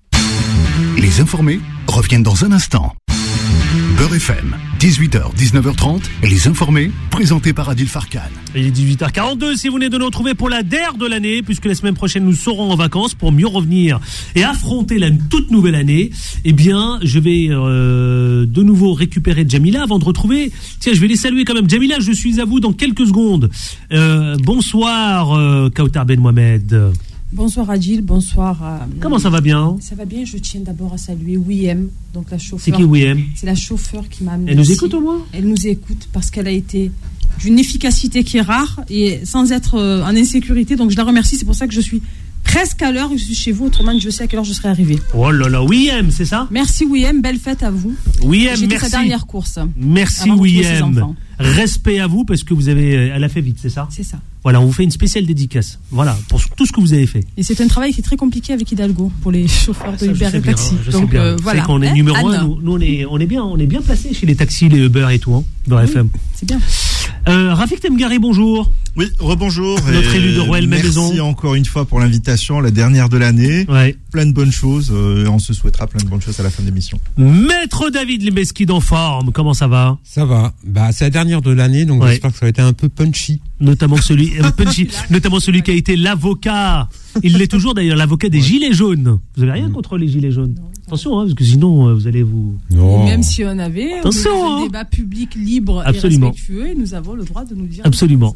Les informés reviennent dans un instant. Beurre F M, dix-huit heures, dix-neuf heures trente, les informés, présentés par Adil Farkan. Il est dix-huit heures quarante-deux, si vous venez de nous retrouver pour la D E R de l'année, puisque la semaine prochaine nous serons en vacances pour mieux revenir et affronter la toute nouvelle année, eh bien, je vais euh, de nouveau récupérer Jamila avant de retrouver... Tiens, je vais les saluer quand même. Jamila, je suis à vous dans quelques secondes. Euh, bonsoir, euh, Kautar Ben Mohamed. Bonsoir Adil, bonsoir. Euh, Comment ça va bien? Ça va bien, je tiens d'abord à saluer Wiem, donc la chauffeur. C'est qui Wiem? C'est la chauffeur qui m'a amené. Elle nous ici. écoute au moins? Elle nous écoute parce qu'elle a été d'une efficacité qui est rare et sans être euh, en insécurité, donc je la remercie, c'est pour ça que je suis presque à l'heure, je suis chez vous, autrement je sais à quelle heure je serai arrivée. Oh là là, Wiem, c'est ça? Merci Wiem, belle fête à vous. Wiem, J'étais merci. sa dernière course. Merci Wiem. Respect à vous parce que vous avez, elle a fait vite, c'est ça? C'est ça. Voilà, on vous fait une spéciale dédicace. Voilà, pour tout ce que vous avez fait. Et c'est un travail qui est très compliqué avec Hidalgo pour les chauffeurs de Uber et taxi. Donc euh, voilà. C'est qu'on est numéro un. Nous, nous on est, on est bien, on est bien placé chez les taxis, les Uber et tout, hein, dans oui, F M. C'est bien. Euh, Rafik Temgari, bonjour. Oui, rebonjour. Notre élu de Rueil-Malmaison. Merci encore une fois pour l'invitation, la dernière de l'année. Ouais. Plein de bonnes choses. Euh, on se souhaitera plein de bonnes choses à la fin de l'émission. Maître David Limeskid en forme, comment ça va? Ça va. Bah, c'est la dernière de l'année, donc Ouais. j'espère que ça va être un peu punchy. Notamment celui, euh, punchy, notamment celui qui a été l'avocat. Il l'est toujours d'ailleurs, l'avocat des Gilets jaunes. Vous avez rien contre les Gilets jaunes? Attention, hein, parce que sinon, euh, vous allez vous... Non. Même si on avait Attention, un hein. débat public libre Absolument. et respectueux, et nous avons le droit de nous dire. Absolument.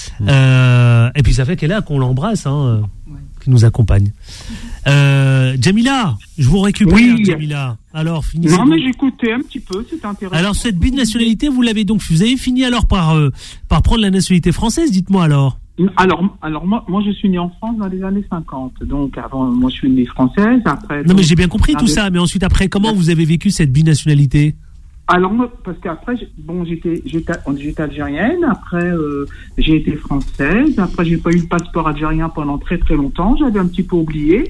Euh, et puis ça fait qu'elle est là qu'on l'embrasse, hein, euh, qui nous accompagne. Euh, Jamila, je vous récupère, Oui. Jamila. Alors, finissez. Non, mais j'écoutais un petit peu, c'est intéressant. Alors, cette binationalité, vous l'avez donc, vous avez fini alors par, euh, par prendre la nationalité française, dites-moi alors. Alors, alors moi, moi, je suis né en France dans les années cinquante. Donc, avant, moi, je suis né française. Après, Non, donc, mais j'ai bien compris tout avec- ça, mais ensuite, après, comment vous avez vécu cette binationalité? Alors, moi, parce qu'après, j'ai- bon, j'étais, j'étais, j'étais algérienne. Après, euh, j'ai été française. Après, j'ai pas eu le passeport algérien pendant très très longtemps. J'avais un petit peu oublié.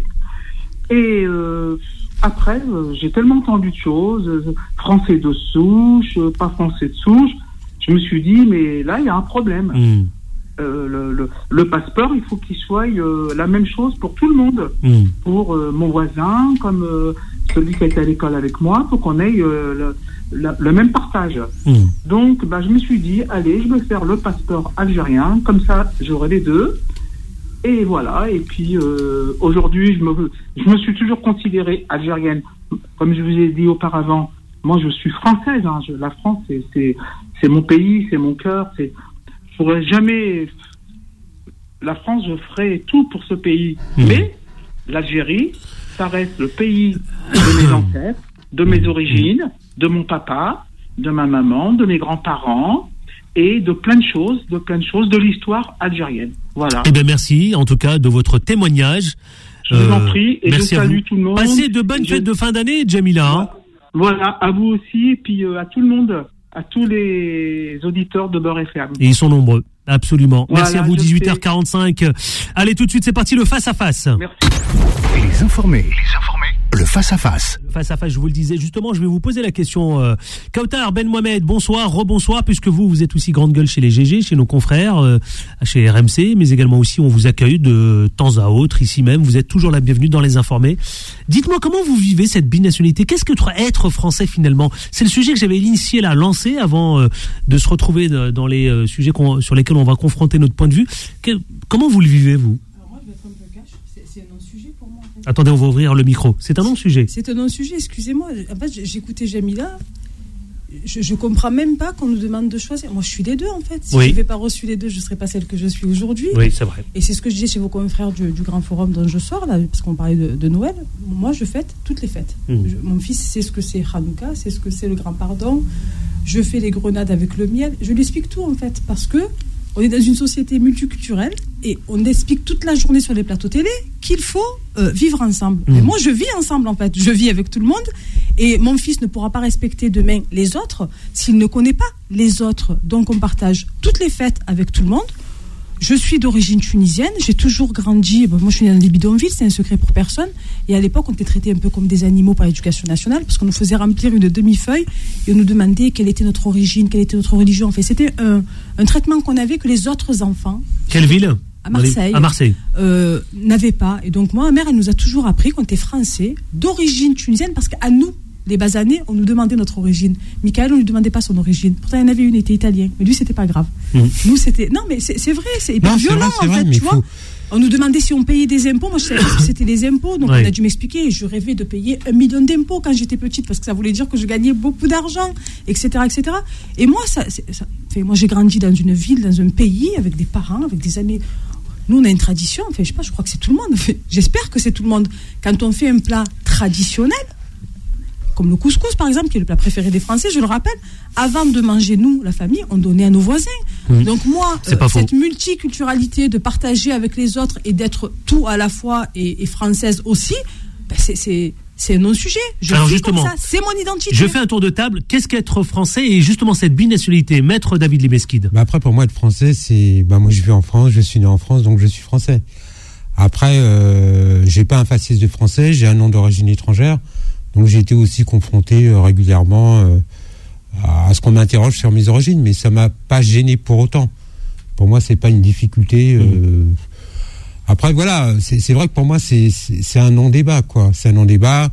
Et euh, après, euh, j'ai tellement entendu de choses, euh, français de souche, euh, pas français de souche. Je me suis dit, mais là, il y a un problème. Mmh. Euh, le, le, le passeport, il faut qu'il soit euh, la même chose pour tout le monde. Mmh. Pour euh, mon voisin, comme euh, celui qui était à l'école avec moi, pour qu'on ait euh, le, le, le même partage. Mmh. Donc, bah, je me suis dit, allez, je vais faire le passeport algérien, comme ça, j'aurai les deux. Et voilà, et puis euh, aujourd'hui, je me, je me suis toujours considérée algérienne. Comme je vous ai dit auparavant, moi, je suis française. Hein. Je, la France, c'est, c'est, c'est mon pays, c'est mon cœur. C'est, je pourrais jamais... La France, je ferai tout pour ce pays. Mmh. Mais l'Algérie, ça reste le pays de mes ancêtres, de mes origines, de mon papa, de ma maman, de mes grands-parents, et de plein de choses, de plein de choses de l'histoire algérienne. Voilà. Eh bien, merci, en tout cas, de votre témoignage. Je vous en prie, et je merci à salue vous. tout le monde. Passez de bonnes Et je- fêtes de fin d'année, Jamila. Hein. Voilà, à vous aussi, et puis euh, à tout le monde, à tous les auditeurs de Beurre F M. Et ils sont nombreux, absolument. Voilà, merci à vous, je dix-huit heures sais. quarante-cinq. Allez, tout de suite, c'est parti, le face-à-face. Merci. Les informés. Les informés. Le face-à-face. Face à face, je vous le disais, justement, je vais vous poser la question. Euh, Kautar Ben Mohamed, bonsoir, rebonsoir, puisque vous, vous êtes aussi grande gueule chez les G G, chez nos confrères, euh, chez R M C, mais également aussi, on vous accueille de temps à autre, ici même. Vous êtes toujours la bienvenue dans Les Informés. Dites-moi, comment vous vivez cette binationalité? Qu'est-ce que être français, finalement? C'est le sujet que j'avais initié là, lancé, avant euh, de se retrouver de- dans les euh, sujets qu'on- sur lesquels on va confronter notre point de vue. Que- comment vous le vivez, vous? Alors moi, je vais être un peu cash. C'est, c'est un non-sujet pour moi. En fait. Attendez, on va ouvrir le micro. C'est un non-sujet. C'est un non-sujet, excusez-moi. En fait, j'écoutais Jamila. Je, je comprends même pas qu'on nous demande de choisir. Moi, je suis les deux, en fait. Si Oui. je n'avais pas reçu les deux, je ne serais pas celle que je suis aujourd'hui. Oui, c'est vrai. Et c'est ce que je disais chez vos confrères du, du Grand Forum dont je sors, là, parce qu'on parlait de, de Noël. Moi, je fête toutes les fêtes. Mmh. Je- mon fils sait ce que c'est Hanouka, c'est ce que c'est le Grand Pardon. Je fais les grenades avec le miel. Je lui explique tout, en fait, parce que on est dans une société multiculturelle et on explique toute la journée sur les plateaux télé qu'il faut euh, vivre ensemble. Mmh. Et moi, je vis ensemble, en fait. Je vis avec tout le monde. Et mon fils ne pourra pas respecter demain les autres s'il ne connaît pas les autres. Donc, on partage toutes les fêtes avec tout le monde. Je suis d'origine tunisienne, j'ai toujours grandi, bon, moi je suis dans des bidonvilles, c'est un secret pour personne, et à l'époque on était traités un peu comme des animaux par l'éducation nationale, parce qu'on nous faisait remplir une demi-feuille, et on nous demandait quelle était notre origine, quelle était notre religion, en fait c'était un, un traitement qu'on avait que les autres enfants, Quelle ville? à Marseille, À Marseille. euh, n'avaient pas, et donc moi ma mère elle nous a toujours appris qu'on était français, d'origine tunisienne, parce qu'à nous, les basanés, on nous demandait notre origine. Michael, on lui demandait pas son origine. Pourtant, il y en avait une, il était italien. Mais lui, c'était pas grave. Mmh. Nous, c'était... Non, mais c'est, c'est vrai, c'est hyper Non, c'est violent, vrai, c'est en vrai, fait, mais tu il vois. faut- On nous demandait si on payait des impôts. Moi, je savais pas ce que c'était les impôts. Donc, Ouais. on a dû m'expliquer. Et je rêvais de payer un million d'impôts quand j'étais petite, parce que ça voulait dire que je gagnais beaucoup d'argent, et cetera, et cetera. Et moi, ça, c'est- ça... Enfin, moi, j'ai grandi dans une ville, dans un pays, avec des parents, avec des amis... Nous, on a une tradition. Enfin, je sais pas, je crois que c'est tout le monde. Enfin, j'espère que c'est tout le monde. Quand on fait un plat traditionnel, comme le couscous par exemple, qui est le plat préféré des Français, je le rappelle, avant de manger, nous, la famille, on donnait à nos voisins. Mmh. Donc moi, C'est pas faux. cette multiculturalité de partager avec les autres et d'être tout à la fois et, et française aussi, ben c'est, c'est, c'est un non-sujet. Je Alors, suis comme justement, ça, c'est mon identité. Je fais un tour de table. Qu'est-ce qu'être français et justement cette binationalité, maître David Limeskid? Bah après, pour moi, être français, c'est. Bah moi, je vis en France, je suis né en France, donc je suis français. Après, euh, j'ai pas un faciès de français, j'ai un nom d'origine étrangère, donc j'ai été aussi confronté euh, régulièrement euh, à ce qu'on m'interroge sur mes origines, mais ça m'a pas gêné pour autant. pour moi, c'est pas une difficulté. Euh, mmh. Après, voilà, c'est, c'est vrai que pour moi, c'est, c'est, c'est un non-débat, quoi. C'est un non-débat.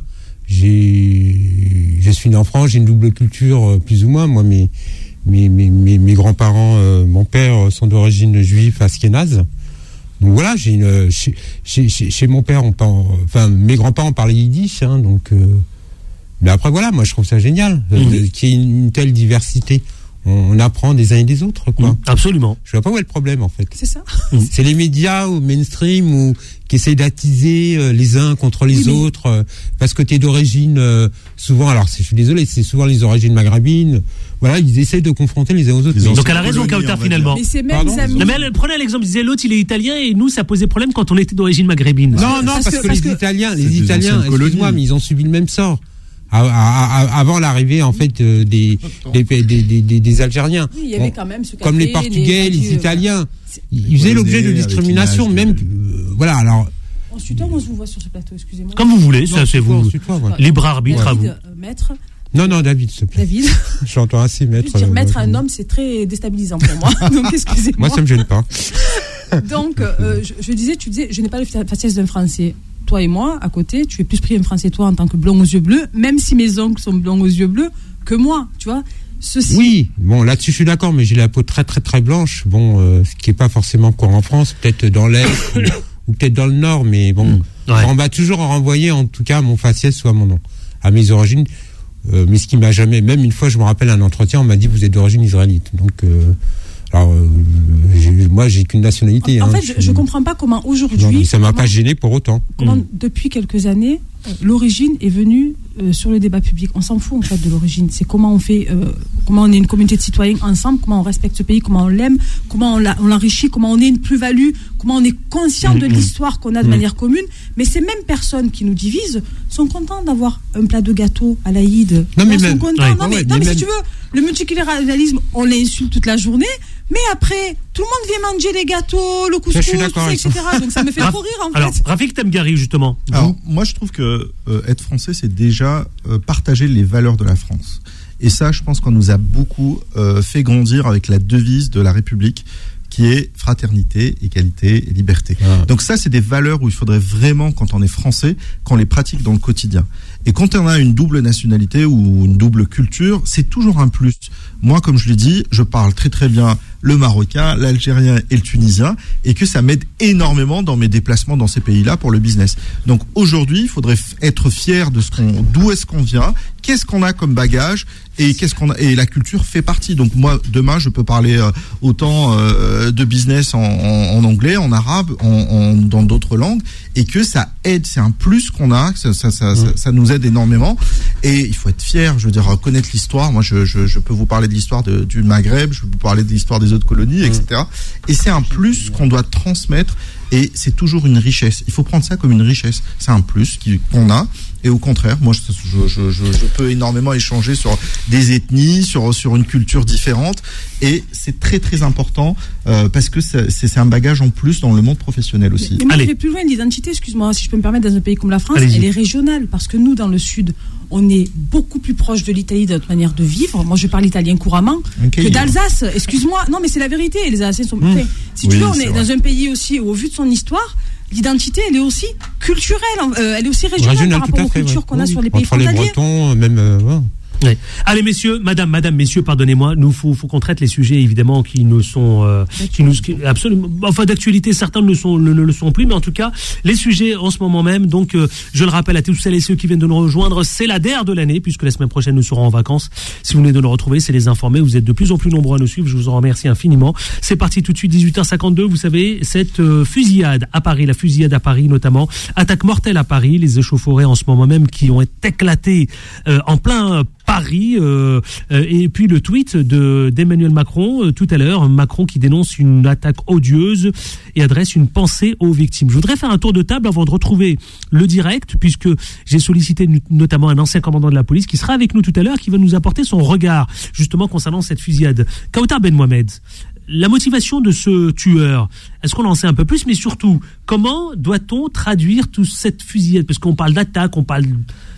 J'ai, je suis né en France, j'ai une double culture, euh, plus ou moins. Moi, mes, mes, mes, mes, mes grands-parents, euh, mon père, sont d'origine juive ashkénaze. Donc voilà, j'ai une, chez, chez, chez mon père, on parle, enfin, mes grands-parents parlaient yiddish, hein, donc. Euh, mais après, voilà, moi, je trouve ça génial mmh. euh, qu'il y ait une, une telle diversité. On apprend des uns et des autres, quoi. Mmh, absolument. Je vois pas où est le problème, en fait. C'est ça. Mmh. C'est les médias ou mainstream ou qui essaient d'attiser euh, les uns contre les oui, autres euh, parce que t'es d'origine euh, souvent. Alors, je suis désolé, c'est souvent les origines maghrébines. Voilà, ils essaient de confronter les uns aux autres. Donc, elle a raison, Kautar, finalement. Mais c'est même amis. Non, mais elle, prenez l'exemple, disait l'autre, il est italien et nous, ça posait problème quand on était d'origine maghrébine. Non, non, parce, parce que, que parce les que Italiens, les Italiens, excuse-moi, mais ils ont subi le même sort. Avant l'arrivée en fait euh, des, des, des, des, des, des Algériens, oui, il y avait quand même ce comme les Portugais, les, les Italiens, ils faisaient l'objet de discrimination, même euh, voilà. Alors on se tutoie, on se vous voit sur ce plateau, excusez-moi. Comme vous voulez, ça c'est vous. Libre arbitre à vous. Maître. Non, non, David, s'il te plaît. David. J'entends assez maître. Dire maître à un homme, c'est très déstabilisant pour moi. Donc excusez-moi. Moi, ça me gêne pas. Donc euh, je, je disais, tu disais, je n'ai pas le faciès d'un Français. Toi et moi, à côté, tu es plus pris un Français, toi, en tant que blond aux yeux bleus, même si mes oncles sont blonds aux yeux bleus, que moi, tu vois. Ceci... Oui, bon, là-dessus, je suis d'accord, mais j'ai la peau très, très, très blanche. Bon, euh, ce qui n'est pas forcément courant en France, peut-être dans l'Est ou, ou peut-être dans le Nord, mais bon, mmh, ouais. On va toujours renvoyer, en tout cas, mon faciès ou à mon nom, à mes origines. Euh, mais ce qui m'a jamais, même une fois, je me rappelle un entretien, on m'a dit, vous êtes d'origine israélite. Donc, euh, alors, euh, j'ai, moi, j'ai qu'une nationalité. En, en hein, fait, je ne comprends pas comment aujourd'hui. Non, ça m'a comment, pas gêné pour autant. Comment, mmh. depuis quelques années, euh, l'origine est venue euh, sur le débat public. On s'en fout en fait de l'origine. C'est comment on fait, euh, comment on est une communauté de citoyens ensemble, comment on respecte ce pays, comment on l'aime, comment on, la, on l'enrichit, comment on est une plus-value, comment on est conscient mmh. de l'histoire qu'on a de mmh. manière commune. Mais ces mêmes personnes qui nous divisent sont contentes d'avoir un plat de gâteau à l'Aïd. Non, mais sont même, contents. ouais, non, mais, ouais, non, mais, mais même... si tu veux, le multiculturalisme, on l'insulte toute la journée. Mais après, tout le monde vient manger les gâteaux, le couscous, tout ça, et cetera. Donc ça me fait trop rire en fait. Alors, Rafik Temgari, justement. Alors, moi, je trouve que euh, être français, c'est déjà euh, partager les valeurs de la France. Et ça, je pense qu'on nous a beaucoup euh, fait grandir avec la devise de la République, qui est fraternité, égalité et liberté. Ah. Donc ça, c'est des valeurs où il faudrait vraiment, quand on est français, qu'on les pratique dans le quotidien. Et quand on a une double nationalité ou une double culture, c'est toujours un plus. Moi, comme je l'ai dit, je parle très très bien le marocain, l'algérien et le tunisien, et que ça m'aide énormément dans mes déplacements dans ces pays-là pour le business. Donc aujourd'hui, il faudrait être fier de ce qu'on, d'où est-ce qu'on vient, qu'est-ce qu'on a comme bagage, et qu'est-ce qu'on a, et la culture fait partie. Donc moi, demain, je peux parler euh, autant euh, de business en, en, en anglais, en arabe, en, en, dans d'autres langues, et que ça aide, c'est un plus qu'on a, ça, ça, ça, mmh. ça, ça nous aide énormément. Et il faut être fier, je veux dire, connaître l'histoire. Moi, je, je, je peux vous parler de l'histoire de, du Maghreb, je peux vous parler de l'histoire des autres colonies, mmh. et cetera. Et c'est un plus qu'on doit transmettre, et c'est toujours une richesse. Il faut prendre ça comme une richesse. C'est un plus qui, qu'on a. Et au contraire, moi, je, je, je, je peux énormément échanger sur des ethnies, sur, sur une culture différente. Et c'est très, très important euh, parce que c'est, c'est un bagage en plus dans le monde professionnel aussi. Mais, mais moi, je vais plus loin. L'identité, excuse-moi, si je peux me permettre, dans un pays comme la France, Allez-y. Elle est régionale. Parce que nous, dans le Sud, on est beaucoup plus proche de l'Italie, de notre manière de vivre. Moi, je parle italien couramment, okay, que d'Alsace. Excuse-moi. Non, mais c'est la vérité. Les Alsaciens sont... Mmh. Si tu oui, veux, on est, est dans un pays aussi où, au vu de son histoire, l'identité, elle est aussi culturelle, euh, elle est aussi régionale, régionale par rapport aux cultures ouais. qu'on a oui, sur les pays frontaliers. Entre les Bretons, même... Euh, ouais. Ouais. Allez messieurs, madame, madame, messieurs, pardonnez-moi, nous faut, faut qu'on traite les sujets évidemment qui nous sont, euh, qui nous, qui, absolument, enfin d'actualité, certains ne le sont, ne, ne le sont plus, mais en tout cas les sujets en ce moment même. Donc euh, je le rappelle à tous celles et ceux qui viennent de nous rejoindre, c'est la D E R de l'année puisque la semaine prochaine nous serons en vacances. Si vous venez de nous retrouver, c'est les informés. Vous êtes de plus en plus nombreux à nous suivre. Je vous en remercie infiniment. C'est parti tout de suite, dix-huit heures cinquante-deux. Vous savez cette euh, fusillade à Paris, la fusillade à Paris notamment, attaque mortelle à Paris, les échauffourées en ce moment même qui ont éclaté euh, en plein Paris, euh, euh, et puis le tweet de d'Emmanuel Macron euh, tout à l'heure, Macron qui dénonce une attaque odieuse et adresse une pensée aux victimes. Je voudrais faire un tour de table avant de retrouver le direct, puisque j'ai sollicité notamment un ancien commandant de la police qui sera avec nous tout à l'heure, qui va nous apporter son regard justement concernant cette fusillade. Kautar Ben Mohamed, la motivation de ce tueur, est-ce qu'on en sait un peu plus, mais surtout, comment doit-on traduire toute cette fusillade? Parce qu'on parle d'attaque, on parle...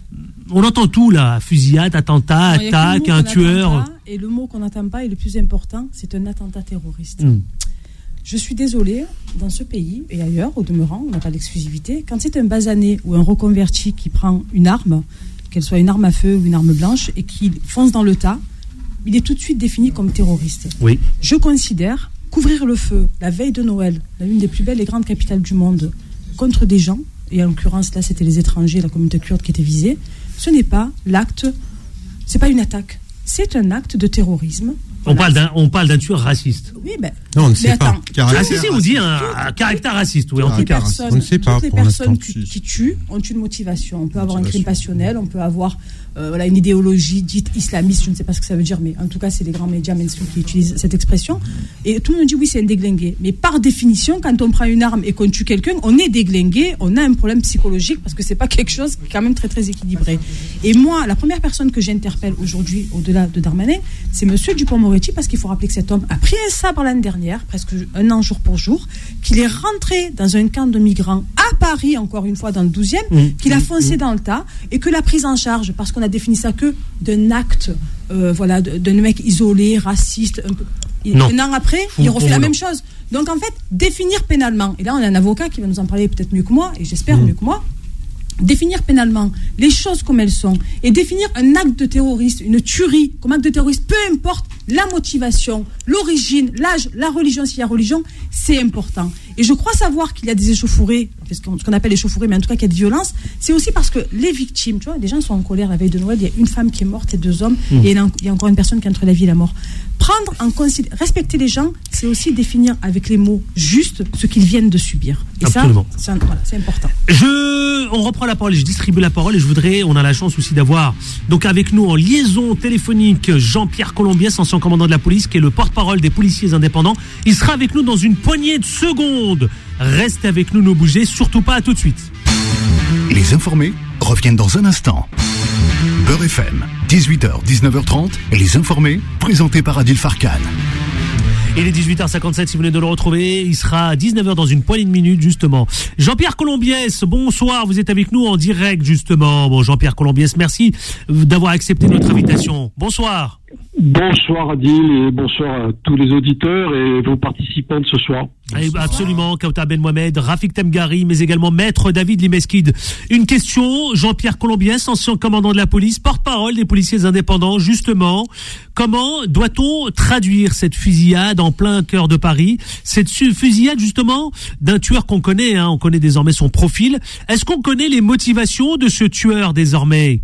On entend tout là, fusillade, attentat, non, attaque, un tueur. Pas, et le mot qu'on n'entend pas est le plus important, c'est un attentat terroriste. Mmh. Je suis désolée, dans ce pays et ailleurs, au demeurant, on n'a pas d'exclusivité. Quand c'est un basané ou un reconverti qui prend une arme, qu'elle soit une arme à feu ou une arme blanche, et qui fonce dans le tas, il est tout de suite défini comme terroriste. Oui. Je considère qu'ouvrir le feu la veille de Noël, dans l'une des plus belles et grandes capitales du monde, contre des gens, et en l'occurrence là c'était les étrangers, la communauté kurde qui était visée, ce n'est pas l'acte, c'est pas une attaque, c'est un acte de terrorisme. On parle d'un, on parle d'un tueur raciste. Oui, ben. Non, on ne sait attends, pas. Ah, si, si, on dit un, un caractère raciste. Oui, en tout cas. On ne sait pas. Toutes les pour personnes qui, qui tuent ont une motivation. On peut avoir un crime passionnel, on peut avoir euh, voilà, une idéologie dite islamiste, je ne sais pas ce que ça veut dire, mais en tout cas, c'est les grands médias mainstream qui utilisent cette expression. Et tout le monde dit oui, c'est un déglingué. Mais par définition, quand on prend une arme et qu'on tue quelqu'un, on est déglingué, on a un problème psychologique parce que c'est pas quelque chose qui est quand même très très équilibré. Et moi, la première personne que j'interpelle aujourd'hui, au-delà de Darmanin, c'est Monsieur Dupond-Moretti, parce qu'il faut rappeler que cet homme a pris un sabre l'année dernière, presque un an jour pour jour, qu'il est rentré dans un camp de migrants à Paris, encore une fois dans le douzième, mmh, qu'il a foncé mmh. dans le tas, et que la prise en charge, parce qu'on a défini ça que d'un acte, euh, voilà, d'un mec isolé, raciste, un, peu, un an après, Fou, il refait la non. même chose. Donc en fait, définir pénalement, et là on a un avocat qui va nous en parler peut-être mieux que moi, et j'espère mmh. mieux que moi, définir pénalement les choses comme elles sont et définir un acte de terroriste, une tuerie comme acte de terroriste, peu importe la motivation, l'origine, l'âge, la religion, s'il y a religion, c'est important. Et je crois savoir qu'il y a des échauffourées, ce qu'on appelle échauffourées, mais en tout cas qu'il y a des violences, c'est aussi parce que les victimes, tu vois, les gens sont en colère la veille de Noël, il y a une femme qui est morte et deux hommes, mmh. et il y a encore une personne qui est entre la vie et la mort. Prendre en considération, respecter les gens, c'est aussi définir avec les mots justes ce qu'ils viennent de subir. Et Absolument. ça, c'est, voilà, c'est important. Je, on reprend la parole, je distribue la parole et je voudrais, on a la chance aussi d'avoir donc avec nous en liaison téléphonique Jean-Pierre Colombiès, ancien commandant de la police, qui est le porte-parole des policiers indépendants. Il sera avec nous dans une poignée de secondes. Restez avec nous, ne bougez surtout pas, à tout de suite. Les informés reviennent dans un instant. Beurre F M, dix-huit heures, dix-neuf heures trente, Les informés, présentés par Adil Farkan. Il est dix-huit heures cinquante-sept, si vous venez de le retrouver. Il sera à dix-neuf heures dans une poignée de minutes, justement. Jean-Pierre Colombiès, bonsoir. Vous êtes avec nous en direct, justement. Bon, Jean-Pierre Colombiès, merci d'avoir accepté notre invitation. Bonsoir. Bonsoir Adil et bonsoir à tous les auditeurs et vos participants de ce soir. Absolument, Kautar Ben Mohamed, Rafik Temgari, mais également Maître David Limeskid. Une question, Jean-Pierre Colombiès, ancien commandant de la police, porte-parole des policiers indépendants, justement. Comment doit-on traduire cette fusillade en plein cœur de Paris? Cette fusillade, justement, d'un tueur qu'on connaît, hein, on connaît désormais son profil. Est-ce qu'on connaît les motivations de ce tueur désormais?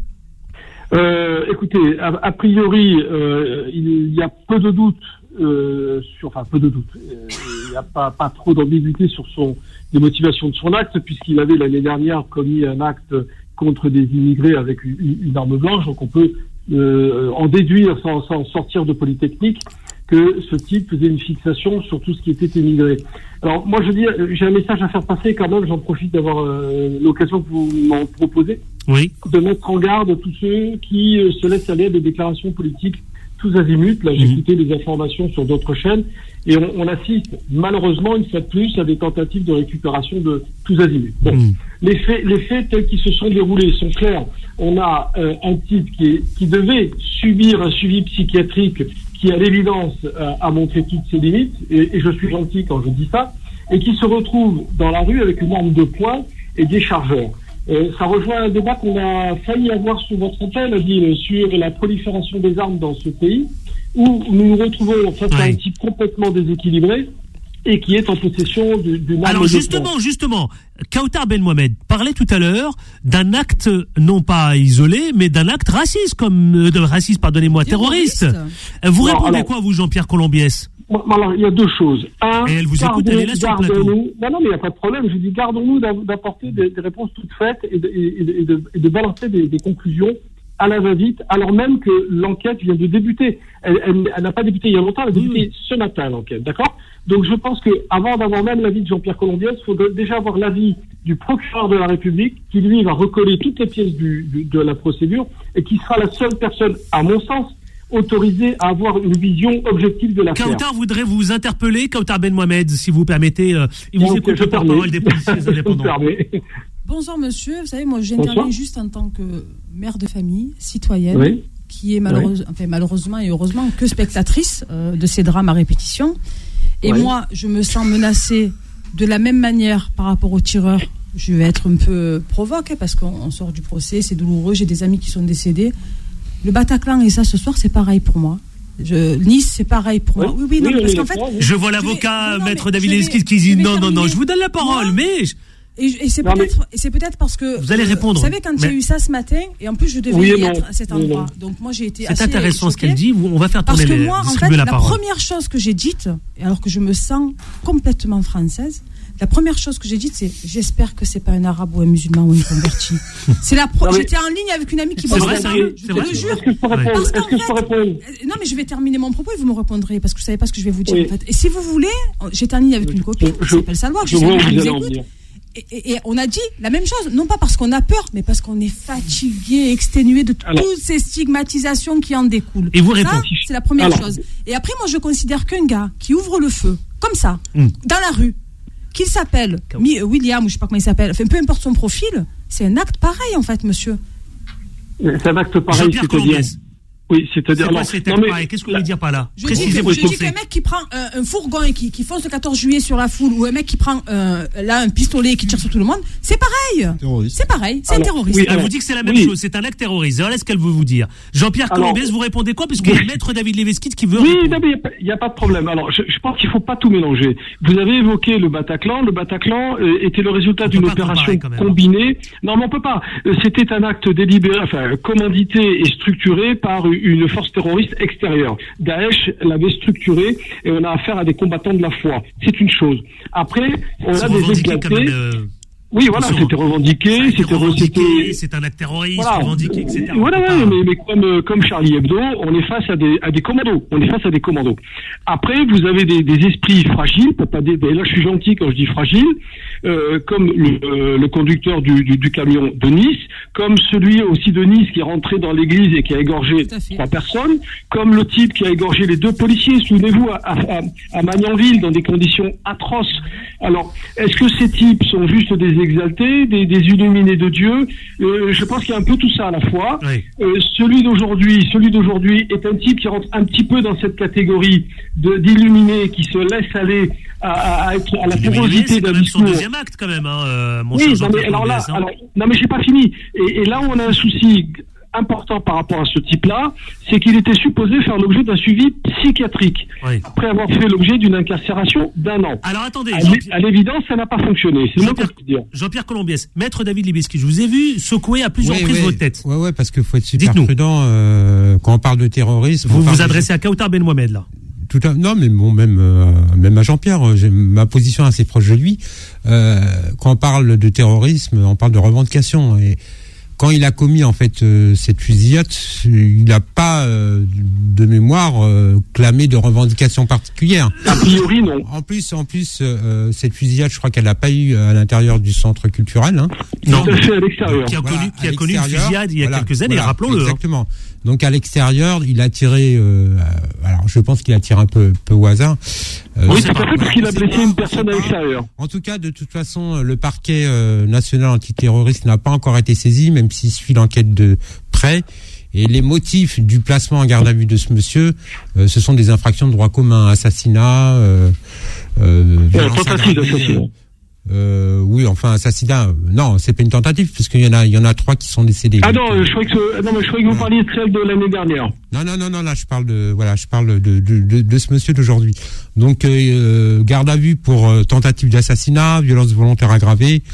Euh, écoutez, a, a priori, euh, il y a peu de doutes, euh, sur, enfin peu de doutes. Euh, il n'y a pas, pas trop d'ambiguïté sur son, les motivations de son acte, puisqu'il avait l'année dernière commis un acte contre des immigrés avec une, une arme blanche. Donc on peut euh, en déduire, sans, sans sortir de Polytechnique, que ce type faisait une fixation sur tout ce qui était émigré. Alors moi je dis, j'ai un message à faire passer quand même. J'en profite d'avoir euh, l'occasion que vous m'en proposez. Oui. De mettre en garde tous ceux qui euh, se laissent aller à des déclarations politiques tous azimuts. Là, j'ai mmh. écouté des informations sur d'autres chaînes et on, on assiste malheureusement une fois de plus à des tentatives de récupération de tous azimuts. Bon, mmh. les faits, les faits tels qu'ils se sont déroulés sont clairs. On a euh, un type qui, est, qui devait subir un suivi psychiatrique qui, à l'évidence, euh, a montré toutes ses limites, et, et je suis gentil quand je dis ça, et qui se retrouve dans la rue avec une arme de poing et des chargeurs. Euh, ça rejoint un débat qu'on a failli avoir sur votre antenne, dit, sur la prolifération des armes dans ce pays, où nous nous retrouvons face à un type complètement déséquilibré et qui est en possession d'une arme. Alors justement, justement, Kautar Ben Mohamed parlait tout à l'heure d'un acte non pas isolé, mais d'un acte raciste, comme euh, de raciste, pardonnez-moi, terroriste. Vous non, répondez alors, quoi, vous, Jean-Pierre Colombiès? Alors, il y a deux choses. Un, et elle vous écoute, elle est là sur le plateau. Non, non, mais il n'y a pas de problème. Je dis, gardons-nous d'apporter des, des réponses toutes faites et de, et de, et de balancer des, des conclusions à la va-vite, alors même que l'enquête vient de débuter. Elle, elle, elle n'a pas débuté il y a longtemps, elle a débuté oui. ce matin, l'enquête, d'accord? Donc je pense que avant d'avoir même l'avis de Jean-Pierre Colombiès, il faut déjà avoir l'avis du procureur de la République, qui lui va recoller toutes les pièces du, du, de la procédure, et qui sera la seule personne, à mon sens, autorisée à avoir une vision objective de l'affaire. Kautar voudrait vous interpeller, Kautar Ben Mohamed, si vous permettez. Euh, il vous écoute le porte-parole des policiers indépendants. Bonsoir monsieur, vous savez, moi j'interviens juste en tant que mère de famille, citoyenne, oui. qui est malheureuse, oui. enfin, malheureusement et heureusement que spectatrice euh, de ces drames à répétition. Et Ouais. moi, je me sens menacée de la même manière par rapport au tireur. Je vais être un peu provoque hein, parce qu'on sort du procès, c'est douloureux, j'ai des amis qui sont décédés. Le Bataclan et ça ce soir, c'est pareil pour moi. Je, Nice, c'est pareil pour Ouais. moi. Oui, oui, non, Oui, mais parce oui, qu'en fait, oui. Je vois je l'avocat, vais- non, non, maître mais David je vais- Lesquis, qui je dit vais non, non, non, terminer. je vous donne la parole, Moi, mais. je- Et, et c'est Non, peut-être, et c'est peut-être parce que Vous allez euh, répondre, Vous savez quand il y a mais- eu ça ce matin, et en plus je devais Oui et y non. être à cet Oui et endroit. non. Donc moi j'ai été C'est assez intéressant ce choquée. qu'elle dit. On va faire Parce tourner que les, moi, en fait, distribuer la la parole. première chose que j'ai dite, et alors que je me sens complètement française, la première chose que j'ai dite, c'est j'espère que c'est pas un arabe ou un musulman ou une convertie. C'est la pro- Non, mais- J'étais en ligne avec une amie qui C'est bosse vrai, là-dedans, sérieux je C'est te vrai le jure. Est-ce que je peux répondre Parce qu'en Est-ce que je peux fait- répondre Euh, Non, mais je vais terminer mon propos et vous me répondrez parce que vous savez pas ce que je vais vous dire Oui. en fait. Et si vous voulez, j'étais en ligne avec une copine Je- qui s'appelle Salwa, Je je sais vois où qu'elle vous nous allez en écoute. venir. Et, et- et on a dit la même chose, non pas parce qu'on a peur, mais parce qu'on est fatigué, exténué de Alors. toutes ces stigmatisations qui en découlent. Et vous Ça, répondez. c'est la première Alors. chose. Et après, moi, je considère qu'un gars qui ouvre le feu, comme ça, Mm. dans la rue, qu'il s'appelle Mi- euh, William, ou je sais pas comment il s'appelle, enfin, peu importe son profil, c'est un acte pareil, en fait, monsieur. C'est un acte pareil, Jean-Pierre c'est-à-dire. Colombiès. Oui, C'est c'est-à-dire. quoi non, cet non, acte mais- pareil? Qu'est-ce que vous voulez dire par là? Je dis, Précisez que, vos je dis pensées. qu'un mec qui prend un, un fourgon et qui, qui fonce le quatorze juillet sur la foule, ou un mec qui prend euh, là un pistolet et qui tire sur tout le monde, c'est pareil. Terroriste. C'est pareil, c'est un Alors, terroriste. oui, Elle alors, vous dit que c'est la même oui. chose, c'est un acte terroriste. Voilà ce qu'elle veut vous dire. Jean-Pierre Alors, Colombiès, vous répondez quoi? Puisqu'il y a maître David Leveskis qui veut Oui, répondre. non, mais il n'y a, a pas de problème. Alors, je, je pense qu'il ne faut pas tout mélanger. Vous avez évoqué le Bataclan. Le Bataclan euh, était le résultat On d'une peut pas opération comparer, quand même. combinée. Non, mais on peut pas. Euh, C'était un acte délibéré, enfin, commandité et structuré par une force terroriste extérieure. Daesh l'avait structuré et on a affaire à des combattants de la foi. C'est une chose. Après, on C'est a des revendiqué quand éclatés. même. euh, Oui, voilà, Ils sont- c'était revendiqué. ça a été C'était revendiqué, c'était- c'est un acte terroriste, Voilà. revendiqué, et cetera. Voilà, On peut ouais, pas- mais, mais comme, euh, comme Charlie Hebdo, on est face à des, à des commandos. On est face à des commandos. Après, vous avez des, des esprits fragiles, pas des, des- là je suis gentil quand je dis fragile, euh, comme le, euh, le conducteur du, du, du camion de Nice, comme celui aussi de Nice qui est rentré dans l'église et qui a égorgé Tout à fait. trois personnes, comme le type qui a égorgé les deux policiers, souvenez-vous, à, à, à Magnanville, dans des conditions atroces. Alors, est-ce que ces types sont juste des exaltés, des, des illuminés de Dieu? euh, Je pense qu'il y a un peu tout ça à la fois. Oui. Euh, celui d'aujourd'hui, celui d'aujourd'hui est un type qui rentre un petit peu dans cette catégorie de d'illuminés qui se laisse aller à, à, à être à la Illuminé, porosité c'est quand d'un même son discours. deuxième acte quand même, hein, euh, mon Oui, cher non, mais Jean-Pierre alors là, Colombiès, hein. alors, non mais j'ai pas fini. Et, et là où on a un souci important par rapport à ce type-là, c'est qu'il était supposé faire l'objet d'un suivi psychiatrique Oui. après avoir fait l'objet d'une incarcération d'un an. Alors attendez, À Jean- l'é- à l'évidence, ça n'a pas fonctionné. C'est le moins qu'on Jean-Pierre peut dire. Jean-Pierre Colombiès, maître David Leveskis, je vous ai vu secouer à plusieurs Ouais, reprises ouais. votre tête. Ouais, ouais, parce qu'il faut être super Dites-nous. prudent euh, quand on parle de terrorisme. Vous on vous parle de- adressez à Kautar Ben Mohamed là. Tout à... Non, mais bon, même euh, même à Jean-Pierre, euh, j'ai ma position assez proche de lui. Euh, quand on parle de terrorisme, on parle de revendication. Et quand il a commis en fait euh, cette fusillade, il n'a pas euh, de mémoire euh, clamé de revendication particulière. A priori, non. En plus, en plus, euh, cette fusillade, je crois qu'elle n'a pas eu à l'intérieur du centre culturel. Hein. Non. Tout à fait à l'extérieur. Qui a Voilà, connu, qui à a connu une l'extérieur, fusillade il y a voilà, quelques années, voilà, rappelons-le. hein. Exactement. Donc à l'extérieur, il a tiré. Euh, alors je pense qu'il a tiré un peu, peu au hasard. Euh, Oui, je sais tout à pas. fait, parce qu'il a On sait blessé pas, une on personne sait à pas. l'extérieur. En tout cas, de toute façon, le parquet euh, national antiterroriste n'a pas encore été saisi, même s'il suit l'enquête de près. Et les motifs du placement en garde à vue de ce monsieur, euh, ce sont des infractions de droit commun, assassinat, euh, euh, violence tentative aggravée, d'assassinat. Euh, oui, enfin assassinat. euh, Non, c'est pas une tentative puisqu'il y en a, il y en a trois qui sont décédés. Ah Donc, non, euh, euh, je croyais que, ce- non, mais je croyais que vous parliez de celle de l'année dernière. non, non, non, non, là je parle de, voilà, je parle de de, de, de ce monsieur d'aujourd'hui. Donc euh, garde à vue pour euh, tentative d'assassinat, violence volontaire aggravée.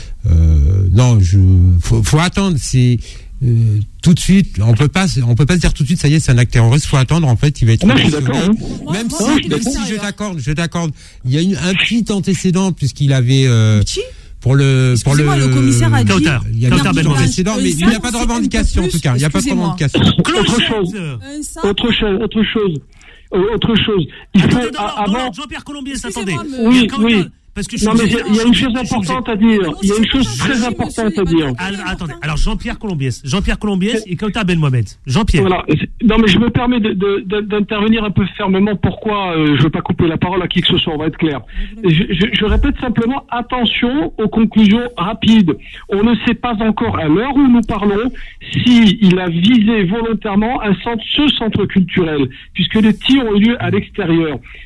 Euh, non, je, faut, faut attendre. C'est euh, tout de suite. On peut pas, on peut pas se dire tout de suite. Ça y est, c'est un acte terroriste. Faut attendre. En fait, il va être. Non, je suis d'accord. sanctionné. hein. Moi- Même moi, si, moi, il est même si extérieur. je t'accorde, je t'accorde. Il y a une, un petit antécédent puisqu'il avait euh, Petit pour le pour le. Excusez-moi, le commissaire a dit- Kautar. Il y a Kautar un Ben petit Mohamed. antécédent, mais il n'y a pas de revendication en tout cas. Il n'y a pas de Excusez-moi. revendication. Autre chose. Clochette. Un sac. Autre chose, autre chose, Euh, autre chose. Il faut Attendez, dans a- l'ordre, dans avant. l'ordre, Jean-Pierre Colombiès, attendez. Excusez-moi, Il y a Oui, Kautar, oui. Parce que je Non, suis mais il y a- il y a une chose je suis obligé- importante à dire. Il y a une chose très importante à dire. Alors, attendez, alors Jean-Pierre Colombiès, Jean-Pierre Colombiès et Kautar Ben Mohamed. Jean-Pierre. Voilà. Non, mais je me permets de- de- de- d'intervenir un peu fermement. Pourquoi euh, je ne veux pas couper la parole à qui que ce soit, on va être clair. Je, je- je répète simplement, attention aux conclusions rapides. On ne sait pas encore, à l'heure où nous parlons, si il a visé volontairement un centre, ce centre culturel, puisque les tirs ont eu lieu à l'extérieur.